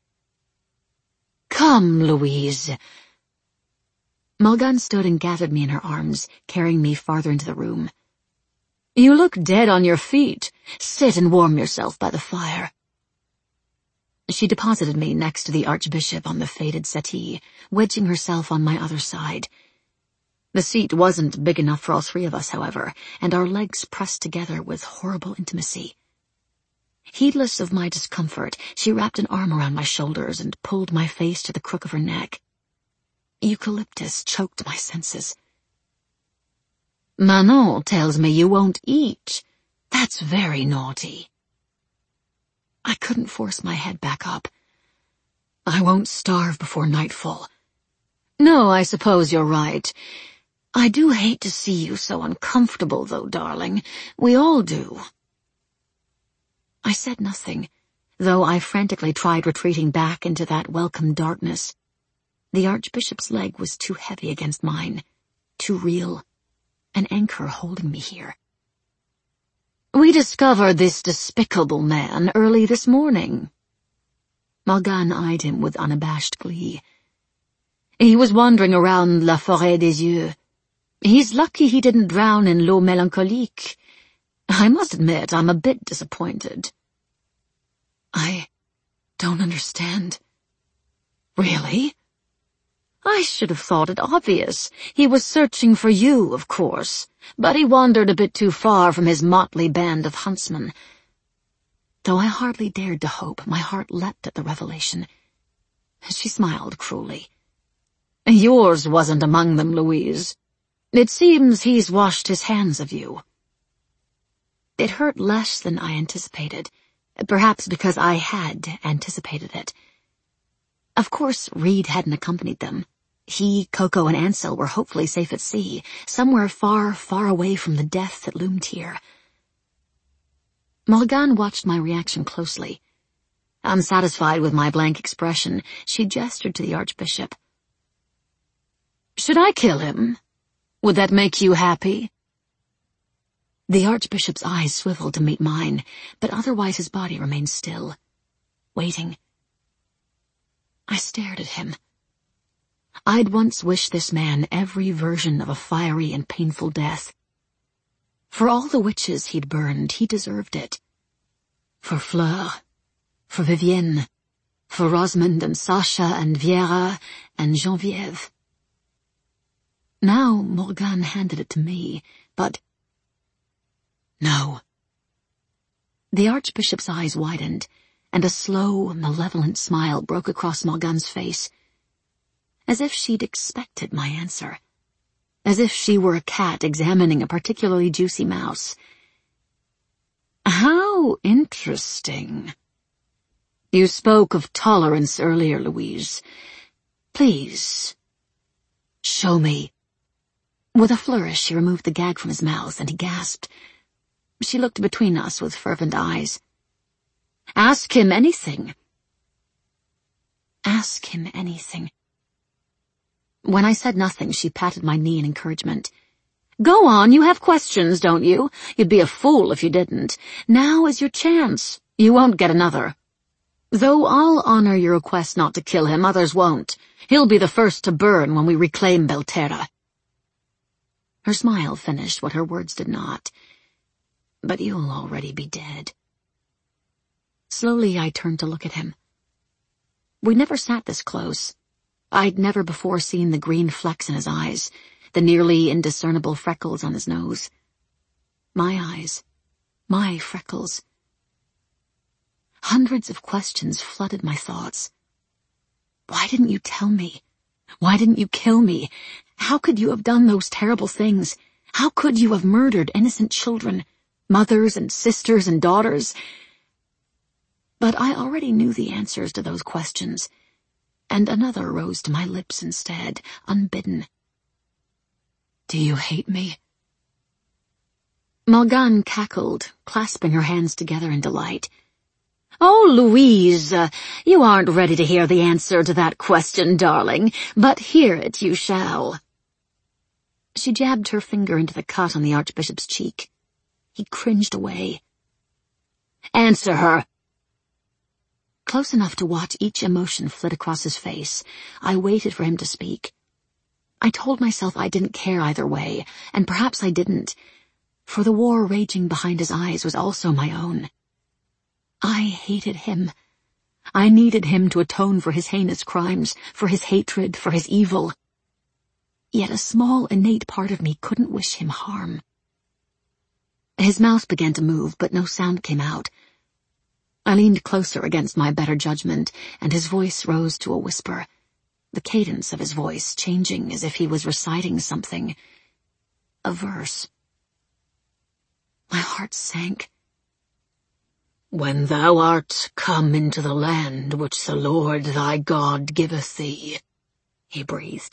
"Come, Louise." Morgane stood and gathered me in her arms, carrying me farther into the room. "You look dead on your feet. Sit and warm yourself by the fire." She deposited me next to the Archbishop on the faded settee, wedging herself on my other side. The seat wasn't big enough for all three of us, however, and our legs pressed together with horrible intimacy. Heedless of my discomfort, she wrapped an arm around my shoulders and pulled my face to the crook of her neck. Eucalyptus choked my senses. "Manon tells me you won't eat. That's very naughty." I couldn't force my head back up. "I won't starve before nightfall." "No, I suppose you're right. I do hate to see you so uncomfortable, though, darling. We all do." I said nothing, though I frantically tried retreating back into that welcome darkness. The Archbishop's leg was too heavy against mine, too real, an anchor holding me here. "We discovered this despicable man early this morning." Morgane eyed him with unabashed glee. "He was wandering around La Forêt des Yeux. He's lucky he didn't drown in L'eau Mélancolique. I must admit I'm a bit disappointed." "I don't understand." "Really?" "I should have thought it obvious. He was searching for you, of course, but he wandered a bit too far from his motley band of huntsmen." Though I hardly dared to hope, my heart leapt at the revelation. She smiled cruelly. "Yours wasn't among them, Louise. It seems he's washed his hands of you." It hurt less than I anticipated, perhaps because I had anticipated it. Of course, Reed hadn't accompanied them. He, Coco, and Ansel were hopefully safe at sea, somewhere far, far away from the death that loomed here. Morgane watched my reaction closely. Unsatisfied with my blank expression, she gestured to the Archbishop. "Should I kill him? Would that make you happy?" The Archbishop's eyes swiveled to meet mine, but otherwise his body remained still, waiting. I stared at him. I'd once wished this man every version of a fiery and painful death. For all the witches he'd burned, he deserved it. For Fleur, for Vivienne, for Rosamond and Sasha and Viera and Geneviève. Now Morgane handed it to me, but... No. The Archbishop's eyes widened, and a slow, malevolent smile broke across Morgane's face, as if she'd expected my answer, as if she were a cat examining a particularly juicy mouse. "How interesting. You spoke of tolerance earlier, Louise. Please, show me." With a flourish, she removed the gag from his mouth, and he gasped. She looked between us with fervent eyes. "Ask him anything." Ask him anything. When I said nothing, she patted my knee in encouragement. "Go on, you have questions, don't you? You'd be a fool if you didn't. Now is your chance. You won't get another. Though I'll honor your request not to kill him, others won't. He'll be the first to burn when we reclaim Belterra." Her smile finished what her words did not. "But you'll already be dead." Slowly I turned to look at him. We never sat this close. I'd never before seen the green flecks in his eyes, the nearly indiscernible freckles on his nose. My eyes, my freckles. Hundreds of questions flooded my thoughts. Why didn't you tell me? Why didn't you kill me? How could you have done those terrible things? How could you have murdered innocent children, mothers and sisters and daughters? But I already knew the answers to those questions, and another rose to my lips instead, unbidden. "Do you hate me?" Morgane cackled, clasping her hands together in delight. Oh, Louise, uh, you aren't ready to hear the answer to that question, darling, but hear it you shall. She jabbed her finger into the cut on the Archbishop's cheek. He cringed away. Answer her. Close enough to watch each emotion flit across his face, I waited for him to speak. I told myself I didn't care either way, and perhaps I didn't, for the war raging behind his eyes was also my own. I hated him. I needed him to atone for his heinous crimes, for his hatred, for his evil. Yet a small, innate part of me couldn't wish him harm. His mouth began to move, but no sound came out. I leaned closer against my better judgment, and his voice rose to a whisper, the cadence of his voice changing as if he was reciting something. A verse. My heart sank. When thou art come into the land which the Lord thy God giveth thee, he breathed,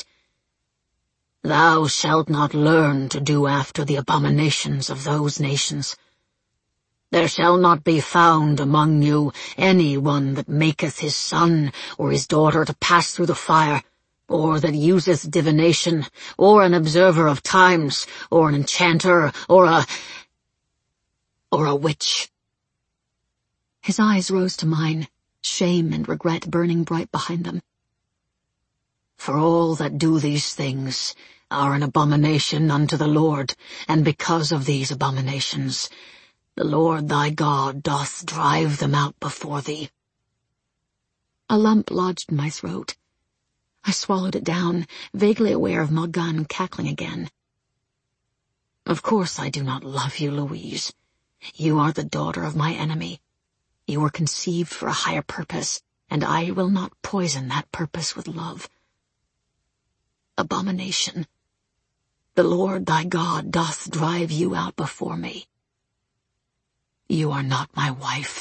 thou shalt not learn to do after the abominations of those nations. There shall not be found among you any one that maketh his son or his daughter to pass through the fire, or that useth divination, or an observer of times, or an enchanter, or a... or a witch. His eyes rose to mine, shame and regret burning bright behind them. For all that do these things are an abomination unto the Lord, and because of these abominations, the Lord thy God doth drive them out before thee. A lump lodged in my throat. I swallowed it down, vaguely aware of Morgane cackling again. Of course I do not love you, Louise. You are the daughter of my enemy. You were conceived for a higher purpose, and I will not poison that purpose with love. Abomination. The Lord thy God doth drive you out before me. You are not my wife.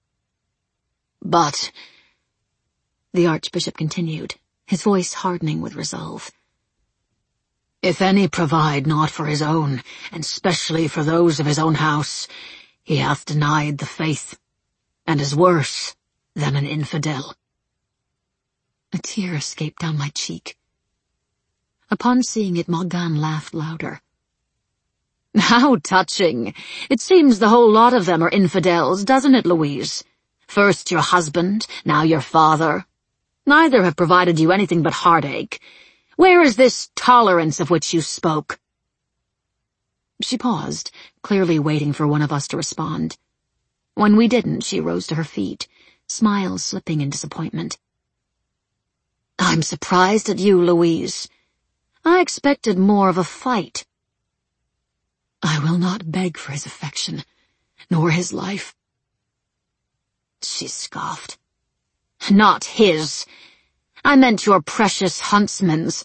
But, the Archbishop continued, his voice hardening with resolve, if any provide not for his own, and specially for those of his own house, he hath denied the faith, and is worse than an infidel. A tear escaped down my cheek. Upon seeing it, Morgane laughed louder. How touching! It seems the whole lot of them are infidels, doesn't it, Louise? First your husband, now your father. Neither have provided you anything but heartache. Where is this tolerance of which you spoke? She paused, clearly waiting for one of us to respond. When we didn't, she rose to her feet, smiles slipping in disappointment. I'm surprised at you, Louise. I expected more of a fight. I will not beg for his affection, nor his life. She scoffed. Not his. I meant your precious huntsman's.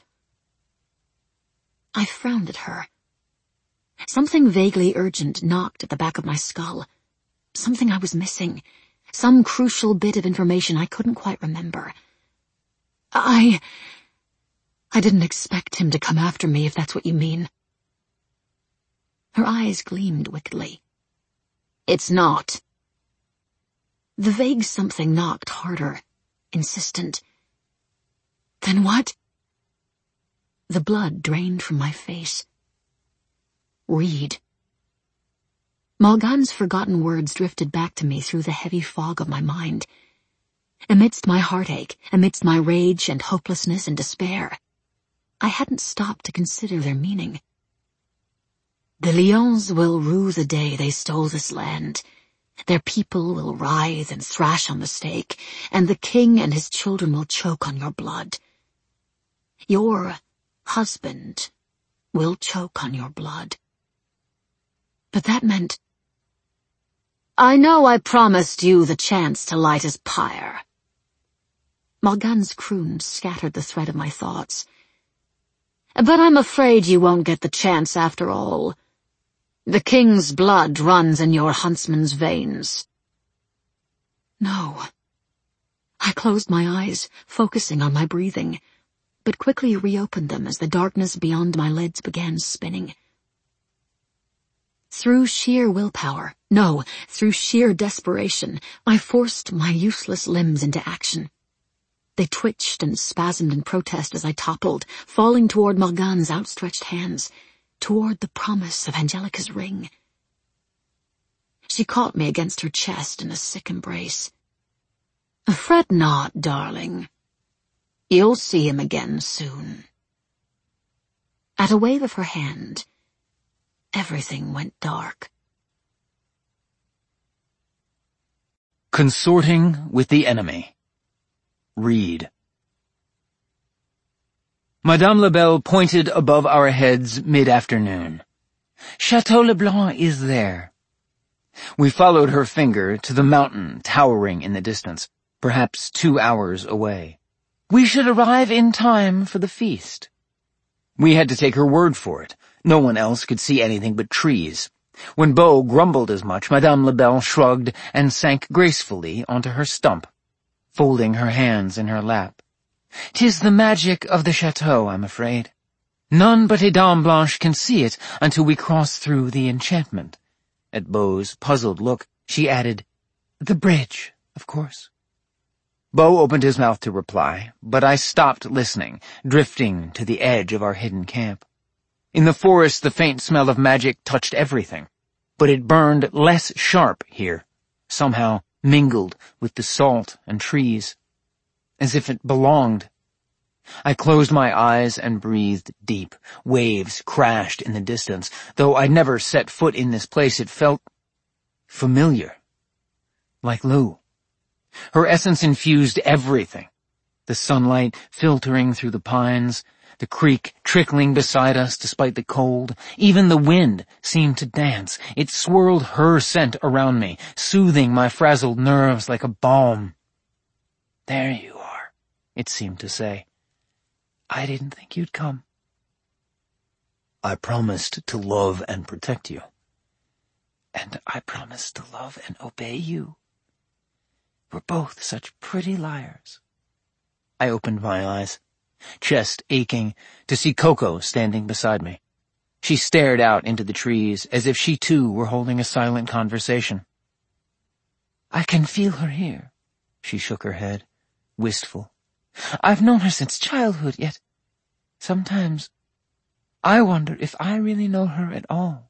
I frowned at her. Something vaguely urgent knocked at the back of my skull. Something I was missing. Some crucial bit of information I couldn't quite remember. I... I didn't expect him to come after me, if that's what you mean. Her eyes gleamed wickedly. It's not. The vague something knocked harder, insistent. Then what? The blood drained from my face. Read. Morgane's forgotten words drifted back to me through the heavy fog of my mind. Amidst my heartache, amidst my rage and hopelessness and despair, I hadn't stopped to consider their meaning. The Lyons will rue the day they stole this land. Their people will writhe and thrash on the stake, and the king and his children will choke on your blood. Your husband will choke on your blood. But that meant... I know I promised you the chance to light his pyre. Morgane's croon scattered the thread of my thoughts. But I'm afraid you won't get the chance after all. The king's blood runs in your huntsman's veins. No. I closed my eyes, focusing on my breathing, but quickly reopened them as the darkness beyond my lids began spinning. Through sheer willpower, No, through sheer desperation, I forced my useless limbs into action. They twitched and spasmed in protest as I toppled, falling toward Morgane's outstretched hands, toward the promise of Angelica's ring. She caught me against her chest in a sick embrace. "Fret not, darling. You'll see him again soon." At a wave of her hand, everything went dark. Consorting with the enemy. Read. Madame Labelle pointed above our heads mid-afternoon. "Chateau Leblanc is there." We followed her finger to the mountain towering in the distance, perhaps two hours away. We should arrive in time for the feast. We had to take her word for it. No one else could see anything but trees. When Beau grumbled as much, Madame Labelle shrugged and sank gracefully onto her stump, folding her hands in her lap. "'Tis the magic of the chateau, I'm afraid. None but a Dame Blanche can see it until we cross through the enchantment." At Beau's puzzled look, she added, "The bridge, of course." Beau opened his mouth to reply, but I stopped listening, drifting to the edge of our hidden camp. In the forest, the faint smell of magic touched everything, but it burned less sharp here, somehow mingled with the salt and trees, as if it belonged. I closed my eyes and breathed deep. Waves crashed in the distance. Though I'd never set foot in this place, it felt familiar, like Lou. Her essence infused everything. The sunlight filtering through the pines, the creek trickling beside us despite the cold. Even the wind seemed to dance. It swirled her scent around me, soothing my frazzled nerves like a balm. "There you are," it seemed to say. "I didn't think you'd come." "I promised to love and protect you." "And I promised to love and obey you. We're both such pretty liars." I opened my eyes, chest aching, to see Coco standing beside me. She stared out into the trees as if she too were holding a silent conversation. "I can feel her here," she shook her head, wistful. "I've known her since childhood, yet sometimes I wonder if I really know her at all."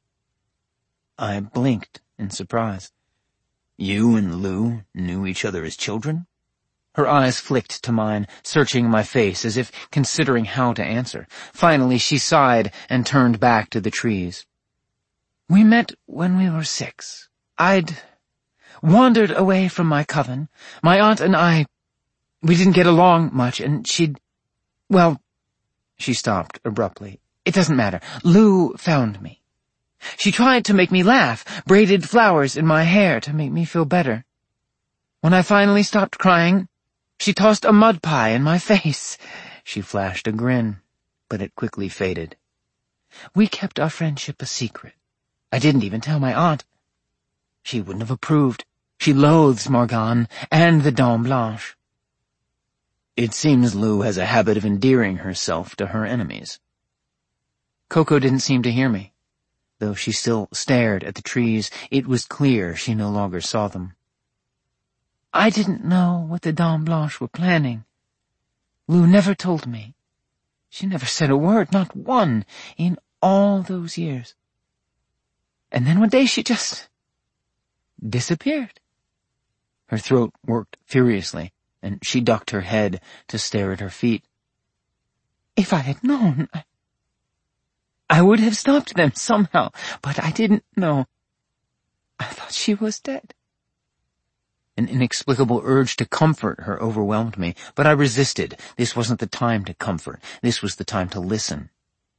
I blinked in surprise. "You and Lou knew each other as children?" Her eyes flicked to mine, searching my face as if considering how to answer. Finally, she sighed and turned back to the trees. "We met when we were six. I'd wandered away from my coven. My aunt and I, we didn't get along much, and she'd... Well," she stopped abruptly. "It doesn't matter. Lou found me. She tried to make me laugh, braided flowers in my hair to make me feel better. When I finally stopped crying, she tossed a mud pie in my face." She flashed a grin, but it quickly faded. "We kept our friendship a secret. I didn't even tell my aunt. She wouldn't have approved. She loathes Morgane and the Dame Blanche." "It seems Lou has a habit of endearing herself to her enemies." Coco didn't seem to hear me. Though she still stared at the trees, it was clear she no longer saw them. "I didn't know what the Dame Blanche were planning. Lou never told me. She never said a word, not one, in all those years. And then one day she just disappeared." Her throat worked furiously, and she ducked her head to stare at her feet. "If I had known, I, I would have stopped them somehow, but I didn't know. I thought she was dead." An inexplicable urge to comfort her overwhelmed me, but I resisted. This wasn't the time to comfort. This was the time to listen.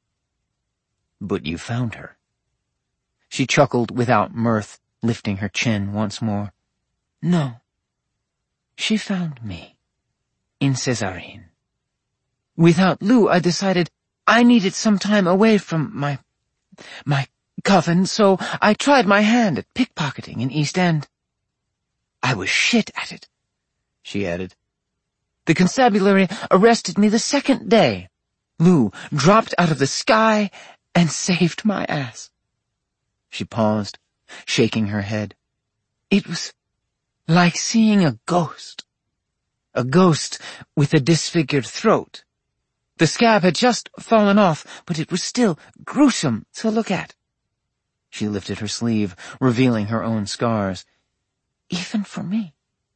"But you found her." She chuckled without mirth, lifting her chin once more. "No. She found me. In Césarine. Without Lou, I decided I needed some time away from my... my coven, so I tried my hand at pickpocketing in East End. I was shit at it," she added. "The constabulary arrested me the second day. Lou dropped out of the sky and saved my ass." She paused, shaking her head. It was like seeing a ghost. A ghost with a disfigured throat. The scab had just fallen off, but it was still gruesome to look at. She lifted her sleeve, revealing her own scars. Even for me.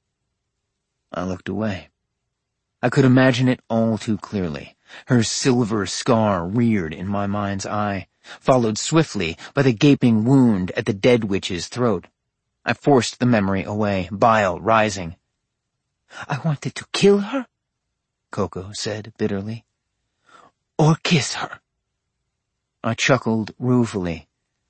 I looked away. I could imagine it all too clearly. Her silver scar reared in my mind's eye, followed swiftly by the gaping wound at the dead witch's throat. I forced the memory away, bile rising. I wanted to kill her, Coco said bitterly. Or kiss her. I chuckled ruefully.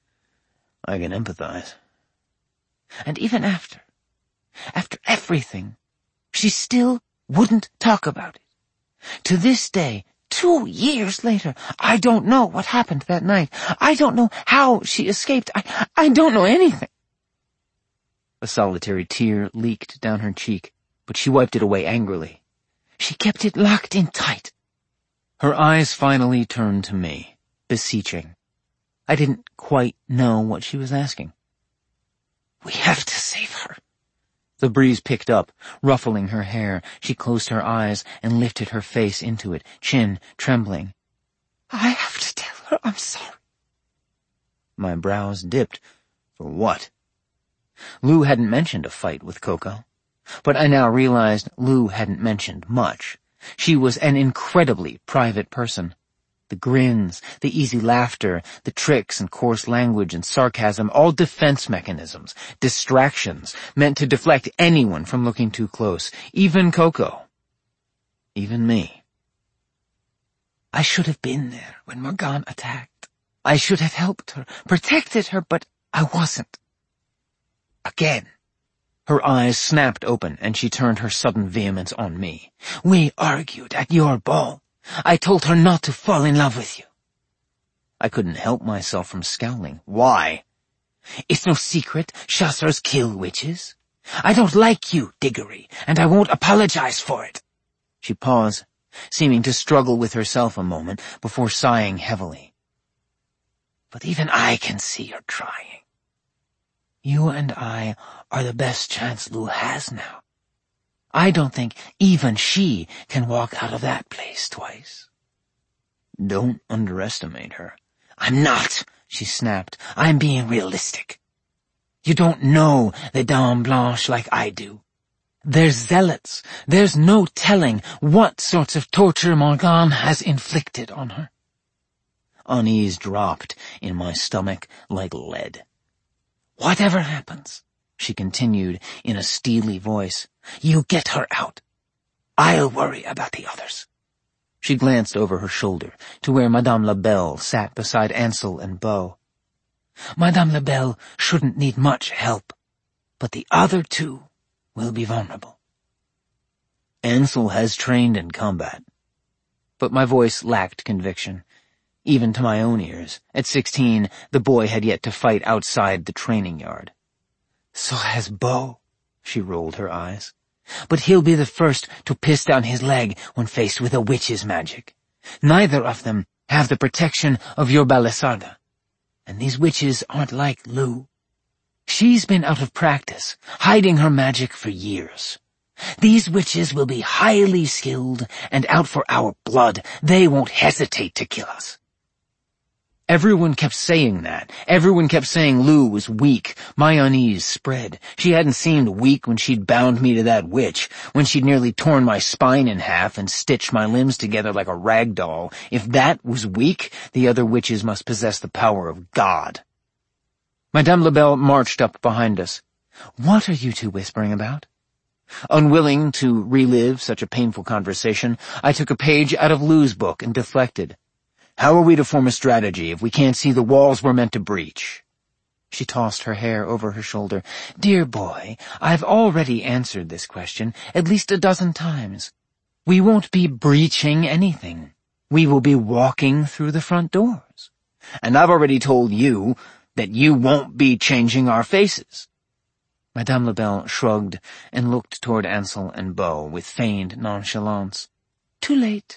I can empathize. And even after, after everything, she still wouldn't talk about it. To this day, two years later, I don't know what happened that night. I don't know how she escaped. I, I don't know anything. A solitary tear leaked down her cheek, but she wiped it away angrily. She kept it locked in tight. Her eyes finally turned to me, beseeching. I didn't quite know what she was asking. We have to save her. The breeze picked up, ruffling her hair. She closed her eyes and lifted her face into it, chin trembling. I have to tell her I'm sorry. My brows dipped. For what? Lou hadn't mentioned a fight with Coco. But I now realized Lou hadn't mentioned much. She was an incredibly private person. The grins, the easy laughter, the tricks and coarse language and sarcasm, all defense mechanisms, distractions, meant to deflect anyone from looking too close, even Coco. Even me. I should have been there when Morgane attacked. I should have helped her, protected her, but I wasn't. Again. Her eyes snapped open, and she turned her sudden vehemence on me. We argued at your ball. I told her not to fall in love with you. I couldn't help myself from scowling. Why? It's no secret chasseurs kill witches. I don't like you, Diggory, and I won't apologize for it. She paused, seeming to struggle with herself a moment before sighing heavily. But even I can see you're trying. You and I are the best chance Lou has now. I don't think even she can walk out of that place twice. Don't underestimate her. I'm not, she snapped. I'm being realistic. You don't know the Dame Blanche like I do. They're zealots. There's no telling what sorts of torture Morgane has inflicted on her. Unease dropped in my stomach like lead. Whatever happens, she continued in a steely voice, you get her out. I'll worry about the others. She glanced over her shoulder to where Madame Labelle sat beside Ansel and Beau. Madame Labelle shouldn't need much help, but the other two will be vulnerable. Ansel has trained in combat. But my voice lacked conviction. Even to my own ears, at sixteen, the boy had yet to fight outside the training yard. So has Beau, she rolled her eyes. But he'll be the first to piss down his leg when faced with a witch's magic. Neither of them have the protection of your Balisarda. And these witches aren't like Lou. She's been out of practice, hiding her magic for years. These witches will be highly skilled and out for our blood. They won't hesitate to kill us. Everyone kept saying that. Everyone kept saying Lou was weak. My unease spread. She hadn't seemed weak when she'd bound me to that witch, when she'd nearly torn my spine in half and stitched my limbs together like a rag doll. If that was weak, the other witches must possess the power of God. Madame Labelle marched up behind us. What are you two whispering about? Unwilling to relive such a painful conversation, I took a page out of Lou's book and deflected. How are we to form a strategy if we can't see the walls we're meant to breach? She tossed her hair over her shoulder. Dear boy, I've already answered this question at least a dozen times. We won't be breaching anything. We will be walking through the front doors. And I've already told you that you won't be changing our faces. Madame Labelle shrugged and looked toward Ansel and Beau with feigned nonchalance. Too late.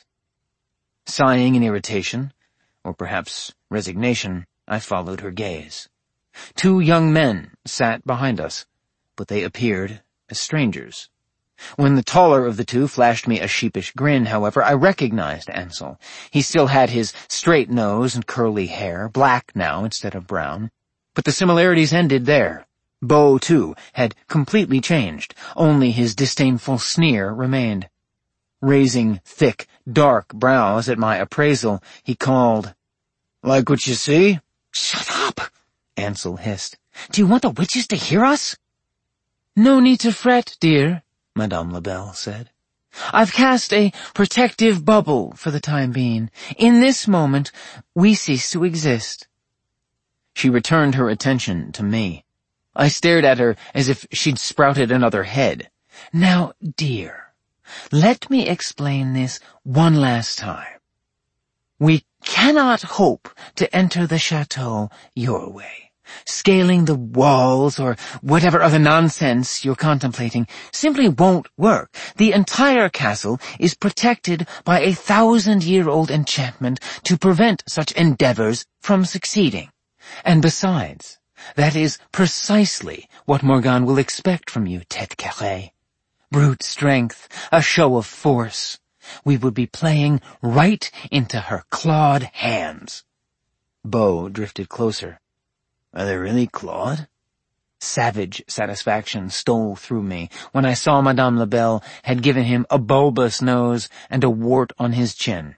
Sighing in irritation, or perhaps resignation, I followed her gaze. Two young men sat behind us, but they appeared as strangers. When the taller of the two flashed me a sheepish grin, however, I recognized Ansel. He still had his straight nose and curly hair, black now instead of brown. But the similarities ended there. Bo, too, had completely changed. Only his disdainful sneer remained. Raising thick, dark brows at my appraisal, he called, "Like what you see?" "Shut up," Ansel hissed. "Do you want the witches to hear us?" "No need to fret, dear," Madame Labelle said. "I've cast a protective bubble for the time being. In this moment, we cease to exist." She returned her attention to me. I stared at her as if she'd sprouted another head. "Now, dear, let me explain this one last time. We cannot hope to enter the chateau your way. Scaling the walls or whatever other nonsense you're contemplating simply won't work. The entire castle is protected by a thousand-year-old enchantment to prevent such endeavors from succeeding. And besides, that is precisely what Morgane will expect from you, Tête Carrée. Brute strength, a show of force. We would be playing right into her clawed hands." Bo drifted closer. "Are they really clawed?" Savage satisfaction stole through me when I saw Madame Labelle had given him a bulbous nose and a wart on his chin.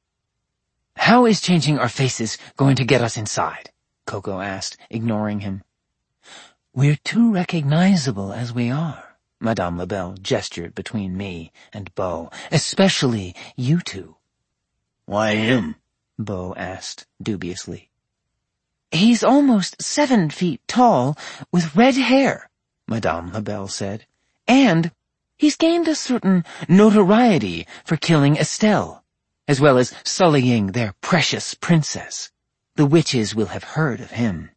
"How is changing our faces going to get us inside?" Coco asked, ignoring him. "We're too recognizable as we are," Madame Labelle gestured between me and Bo, "especially you two." "Why him?" Bo asked dubiously. "He's almost seven feet tall, with red hair," Madame Labelle said, "and he's gained a certain notoriety for killing Estelle, as well as sullying their precious princess. The witches will have heard of him."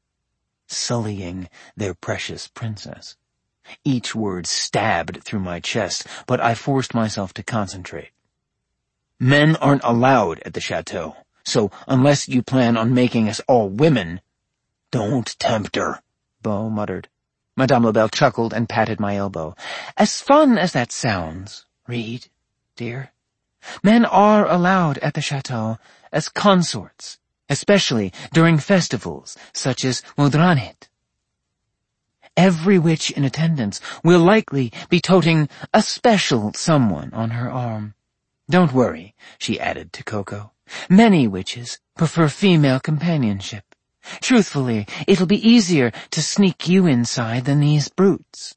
Sullying their precious princess. Each word stabbed through my chest, but I forced myself to concentrate. "Men aren't allowed at the chateau. So, unless you plan on making us all women—" "Don't tempt her," Bo muttered. Madame Labelle chuckled and patted my elbow. "As fun as that sounds, Reed, dear, men are allowed at the chateau as consorts, especially during festivals such as Maudranit. Every witch in attendance will likely be toting a special someone on her arm. Don't worry," she added to Coco. "Many witches prefer female companionship. Truthfully, it'll be easier to sneak you inside than these brutes."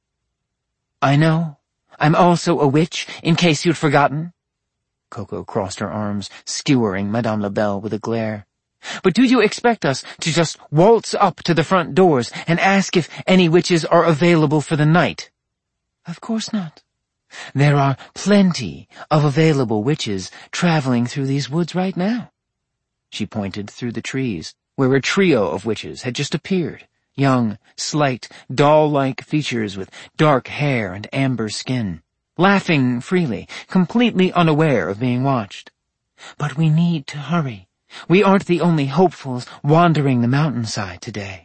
"I know. I'm also a witch, in case you'd forgotten." Coco crossed her arms, skewering Madame Labelle with a glare. "But do you expect us to just waltz up to the front doors and ask if any witches are available for the night?" "Of course not. There are plenty of available witches traveling through these woods right now." She pointed through the trees, where a trio of witches had just appeared, young, slight, doll-like features with dark hair and amber skin, laughing freely, completely unaware of being watched. "But we need to hurry. We aren't the only hopefuls wandering the mountainside today."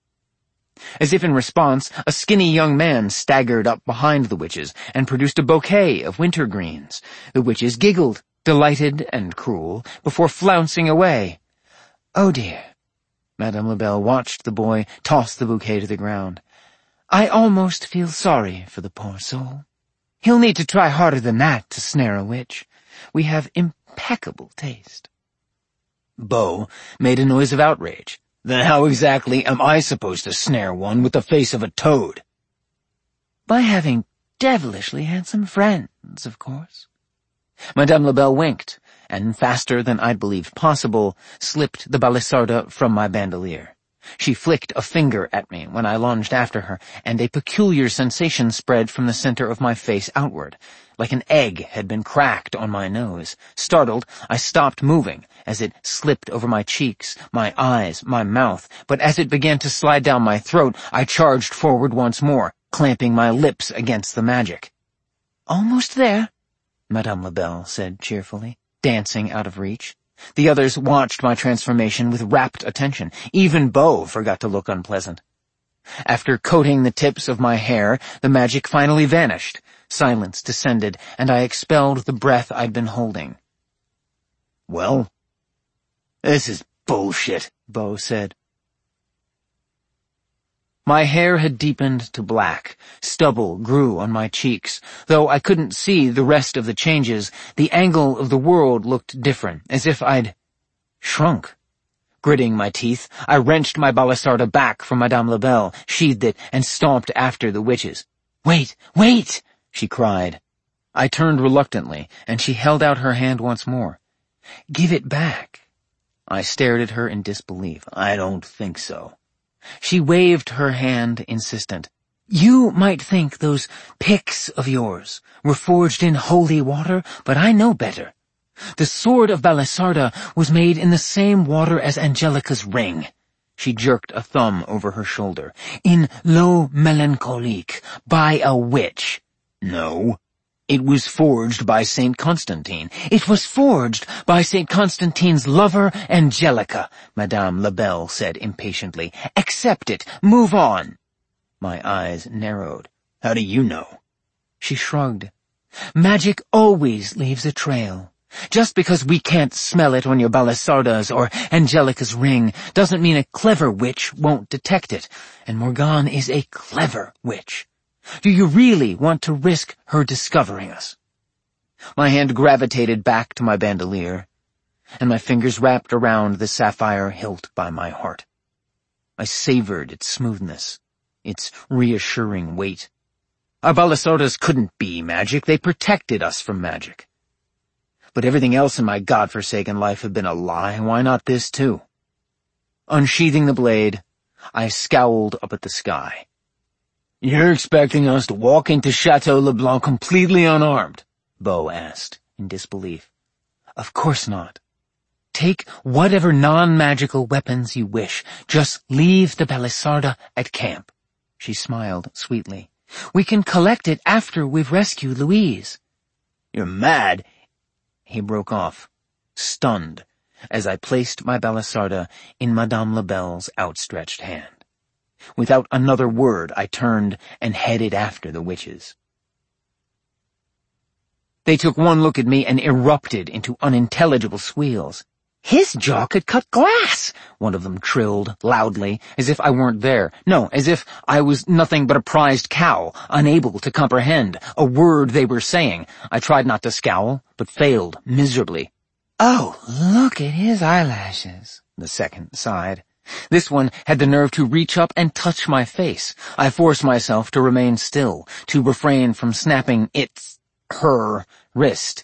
As if in response, a skinny young man staggered up behind the witches and produced a bouquet of wintergreens. The witches giggled, delighted and cruel, before flouncing away. "Oh dear." Madame Labelle watched the boy toss the bouquet to the ground. "I almost feel sorry for the poor soul. He'll need to try harder than that to snare a witch. We have impeccable taste." Bo made a noise of outrage. "Then how exactly am I supposed to snare one with the face of a toad?" "By having devilishly handsome friends, of course." Madame Labelle winked, and faster than I'd believed possible, slipped the balisarda from my bandolier. She flicked a finger at me when I lunged after her, and a peculiar sensation spread from the center of my face outward, like an egg had been cracked on my nose. Startled, I stopped moving as it slipped over my cheeks, my eyes, my mouth, but as it began to slide down my throat, I charged forward once more, clamping my lips against the magic. "Almost there," Madame Labelle said cheerfully, dancing out of reach. The others watched my transformation with rapt attention. Even Bo forgot to look unpleasant. After coating the tips of my hair, the magic finally vanished. Silence descended, and I expelled the breath I'd been holding. "Well, this is bullshit," Bo said. My hair had deepened to black. Stubble grew on my cheeks. Though I couldn't see the rest of the changes, the angle of the world looked different, as if I'd shrunk. Gritting my teeth, I wrenched my balisarda back from Madame Labelle, sheathed it, and stomped after the witches. "Wait, wait!" she cried. I turned reluctantly, and she held out her hand once more. "Give it back." I stared at her in disbelief. "I don't think so." She waved her hand, insistent. "You might think those picks of yours were forged in holy water, but I know better. The sword of Balisarda was made in the same water as Angelica's ring." She jerked a thumb over her shoulder. "In l'eau mélancolique, by a witch." "No. It was forged by Saint Constantine." "It was forged by Saint Constantine's lover, Angelica," Madame Labelle said impatiently. "Accept it. Move on." My eyes narrowed. "How do you know?" She shrugged. "Magic always leaves a trail. Just because we can't smell it on your balisardas or Angelica's ring doesn't mean a clever witch won't detect it, and Morgane is a clever witch. Do you really want to risk her discovering us?" My hand gravitated back to my bandolier, and my fingers wrapped around the sapphire hilt by my heart. I savored its smoothness, its reassuring weight. Our balisardas couldn't be magic. They protected us from magic. But everything else in my godforsaken life had been a lie. Why not this, too? Unsheathing the blade, I scowled up at the sky. "You're expecting us to walk into Chateau Leblanc completely unarmed?" Bo asked, in disbelief. "Of course not. Take whatever non-magical weapons you wish. Just leave the balisarda at camp." She smiled sweetly. "We can collect it after we've rescued Louise." "You're mad." He broke off, stunned, as I placed my balisarda in Madame Labelle's outstretched hand. Without another word, I turned and headed after the witches. They took one look at me and erupted into unintelligible squeals. "His jaw could cut glass," one of them trilled loudly, as if I weren't there. No, as if I was nothing but a prized cow, unable to comprehend a word they were saying. I tried not to scowl, but failed miserably. "Oh, look at his eyelashes," the second sighed. This one had the nerve to reach up and touch my face. I forced myself to remain still, to refrain from snapping its, her, wrist.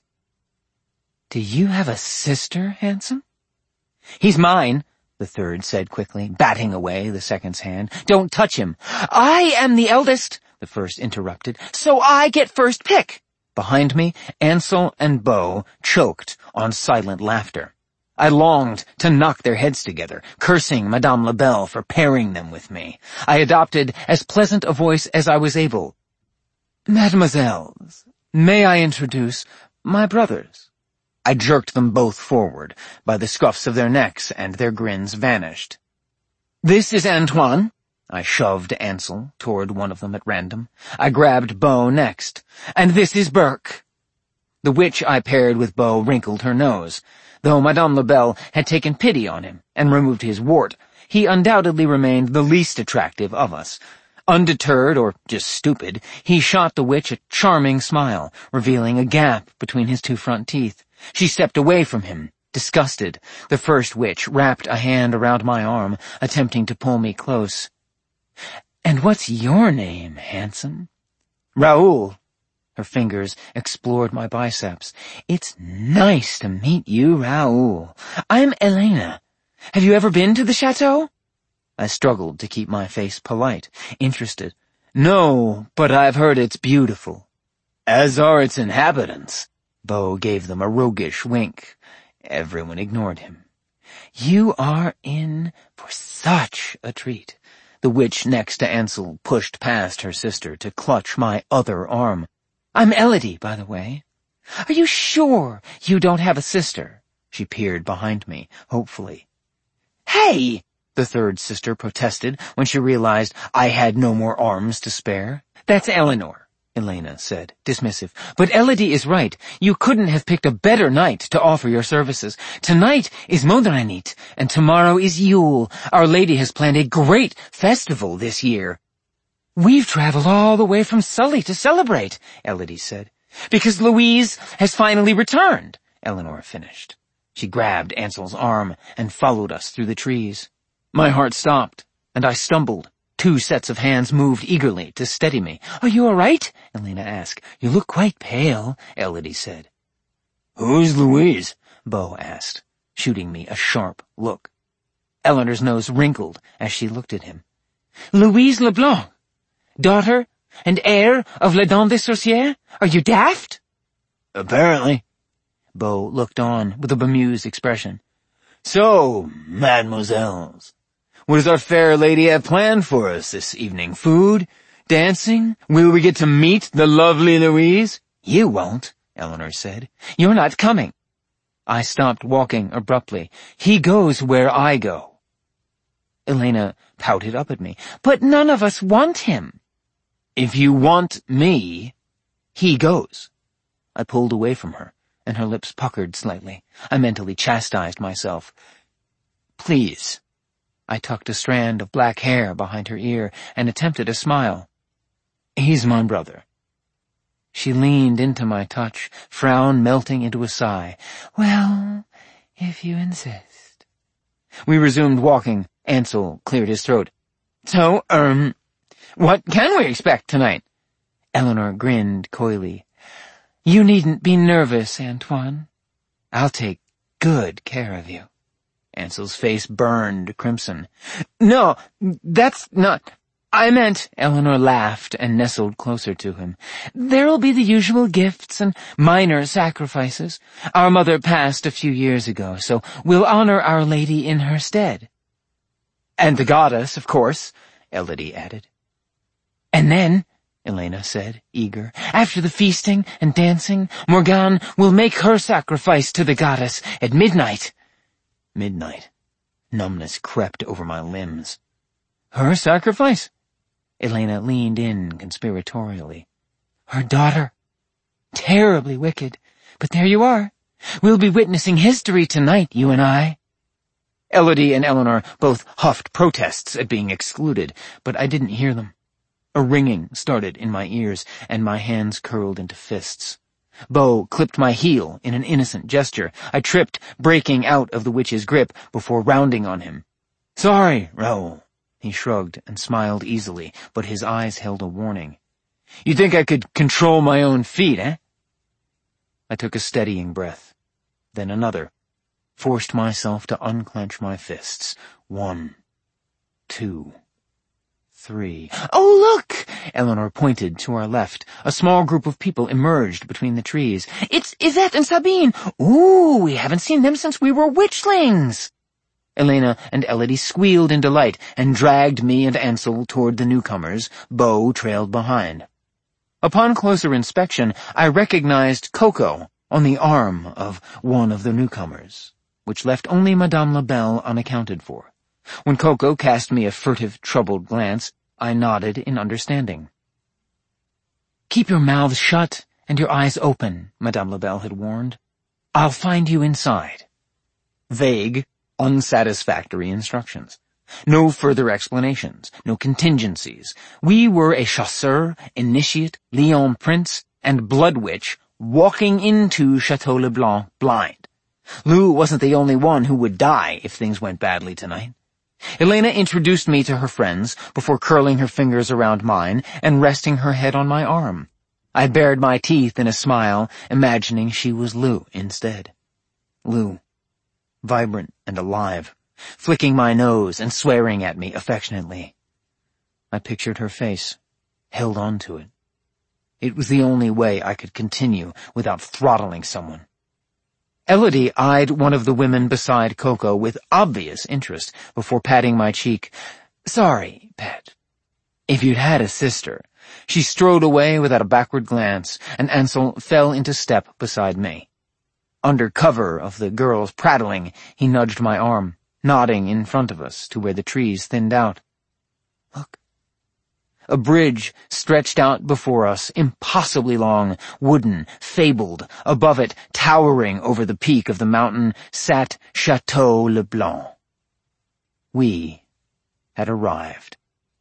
"Do you have a sister, handsome?" "He's mine," the third said quickly, batting away the second's hand. "Don't touch him." "I am the eldest," the first interrupted, "so I get first pick." Behind me, Ansel and Bo choked on silent laughter. I longed to knock their heads together, cursing Madame Labelle for pairing them with me. I adopted as pleasant a voice as I was able. "Mademoiselles, may I introduce my brothers?" I jerked them both forward. By the scruffs of their necks, and their grins vanished. "This is Antoine." I shoved Ansel toward one of them at random. I grabbed Bo next. "And this is Burke." The witch I paired with Bo wrinkled her nose. Though Madame Labelle had taken pity on him and removed his wart, he undoubtedly remained the least attractive of us. Undeterred, or just stupid, he shot the witch a charming smile, revealing a gap between his two front teeth. She stepped away from him, disgusted. The first witch wrapped a hand around my arm, attempting to pull me close. "And what's your name, handsome?" "Raoul." Her fingers explored my biceps. "It's nice to meet you, Raoul. I'm Elena. Have you ever been to the chateau?" I struggled to keep my face polite, interested. "No, but I've heard it's beautiful." "As are its inhabitants." Bo gave them a roguish wink. Everyone ignored him. "You are in for such a treat." The witch next to Ansel pushed past her sister to clutch my other arm. "I'm Elodie, by the way. Are you sure you don't have a sister?" She peered behind me, hopefully. "Hey!" the third sister protested when she realized I had no more arms to spare. "That's Eleanor," Elena said, dismissive. "But Elodie is right. You couldn't have picked a better night to offer your services. Tonight is Modranit, and tomorrow is Yule. Our Lady has planned a great festival this year." "We've traveled all the way from Sully to celebrate," Elodie said. "Because Louise has finally returned," Eleanor finished. She grabbed Ansel's arm and followed us through the trees. My heart stopped, and I stumbled. Two sets of hands moved eagerly to steady me. "Are you all right?" Elena asked. "You look quite pale," Elodie said. "Who's Louise?" Beau asked, shooting me a sharp look. Eleanor's nose wrinkled as she looked at him. "Louise Leblanc, daughter and heir of La Dame des Sorcières? Are you daft?" "Apparently." Beau looked on with a bemused expression. "So, mademoiselles, what does our fair lady have planned for us this evening? Food? Dancing? Will we get to meet the lovely Louise?" "You won't," Eleanor said. "You're not coming." I stopped walking abruptly. "He goes where I go." Elena pouted up at me. "But none of us want him." "If you want me, he goes." I pulled away from her, and her lips puckered slightly. I mentally chastised myself. "Please." I tucked a strand of black hair behind her ear and attempted a smile. "He's my brother." She leaned into my touch, frown melting into a sigh. "Well, if you insist." We resumed walking. Ansel cleared his throat. "So, um, what can we expect tonight?" Eleanor grinned coyly. "You needn't be nervous, Antoine. I'll take good care of you." Ansel's face burned crimson. "No, that's not—" "I meant," Eleanor laughed and nestled closer to him. "There'll be the usual gifts and minor sacrifices. Our mother passed a few years ago, so we'll honor Our Lady in her stead." "And the goddess, of course," Elodie added. "And then," Elena said, eager, "after the feasting and dancing, Morgane will make her sacrifice to the goddess at midnight." Midnight. Numbness crept over my limbs. "Her sacrifice?" Elena leaned in conspiratorially. "Her daughter. Terribly wicked. But there you are. We'll be witnessing history tonight, you and I." Elodie and Eleanor both huffed protests at being excluded, but I didn't hear them. A ringing started in my ears, and my hands curled into fists. Beau clipped my heel in an innocent gesture. I tripped, breaking out of the witch's grip before rounding on him. "Sorry, Raoul." He shrugged and smiled easily, but his eyes held a warning. "You think I could control my own feet, eh?" I took a steadying breath, then another, forced myself to unclench my fists. One, two, three. "Oh, look!" Eleanor pointed to our left. A small group of people emerged between the trees. "It's Yvette and Sabine! Ooh, we haven't seen them since we were witchlings!" Elena and Elodie squealed in delight and dragged me and Ansel toward the newcomers. Beau trailed behind. Upon closer inspection, I recognized Coco on the arm of one of the newcomers, which left only Madame Labelle unaccounted for. When Coco cast me a furtive, troubled glance, I nodded in understanding. "Keep your mouths shut and your eyes open," Madame Labelle had warned. "I'll find you inside." Vague, unsatisfactory instructions. No further explanations, no contingencies. We were a chasseur, initiate, Lion prince, and blood witch walking into Chateau Leblanc blind. Lou wasn't the only one who would die if things went badly tonight. Elena introduced me to her friends before curling her fingers around mine and resting her head on my arm. I bared my teeth in a smile, imagining she was Lou instead. Lou, vibrant and alive, flicking my nose and swearing at me affectionately. I pictured her face, held on to it. It was the only way I could continue without throttling someone. Elodie eyed one of the women beside Coco with obvious interest before patting my cheek. "Sorry, pet. If you'd had a sister." She strode away without a backward glance, and Ansel fell into step beside me. Under cover of the girl's prattling, he nudged my arm, nodding in front of us to where the trees thinned out. Look. A bridge stretched out before us, impossibly long, wooden, fabled. Above it, towering over the peak of the mountain, sat Chateau Le Blanc. We had arrived.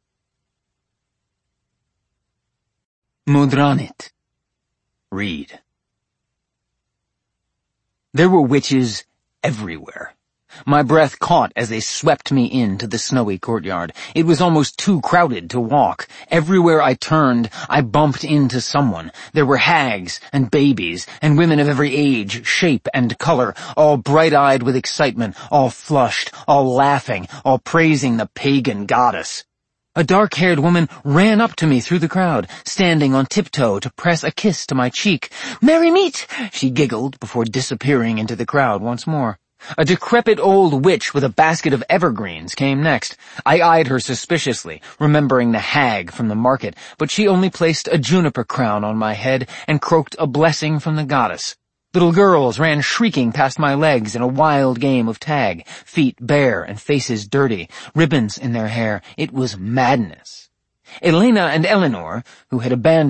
Modranit. Read. There were witches everywhere. My breath caught as they swept me into the snowy courtyard. It was almost too crowded to walk. Everywhere I turned, I bumped into someone. There were hags and babies and women of every age, shape, and color, all bright-eyed with excitement, all flushed, all laughing, all praising the pagan goddess. A dark-haired woman ran up to me through the crowd, standing on tiptoe to press a kiss to my cheek. "Merry meet!" she giggled before disappearing into the crowd once more. A decrepit old witch with a basket of evergreens came next. I eyed her suspiciously, remembering the hag from the market, but she only placed a juniper crown on my head and croaked a blessing from the goddess. Little girls ran shrieking past my legs in a wild game of tag, feet bare and faces dirty, ribbons in their hair. It was madness. Elena and Eleanor, who had abandoned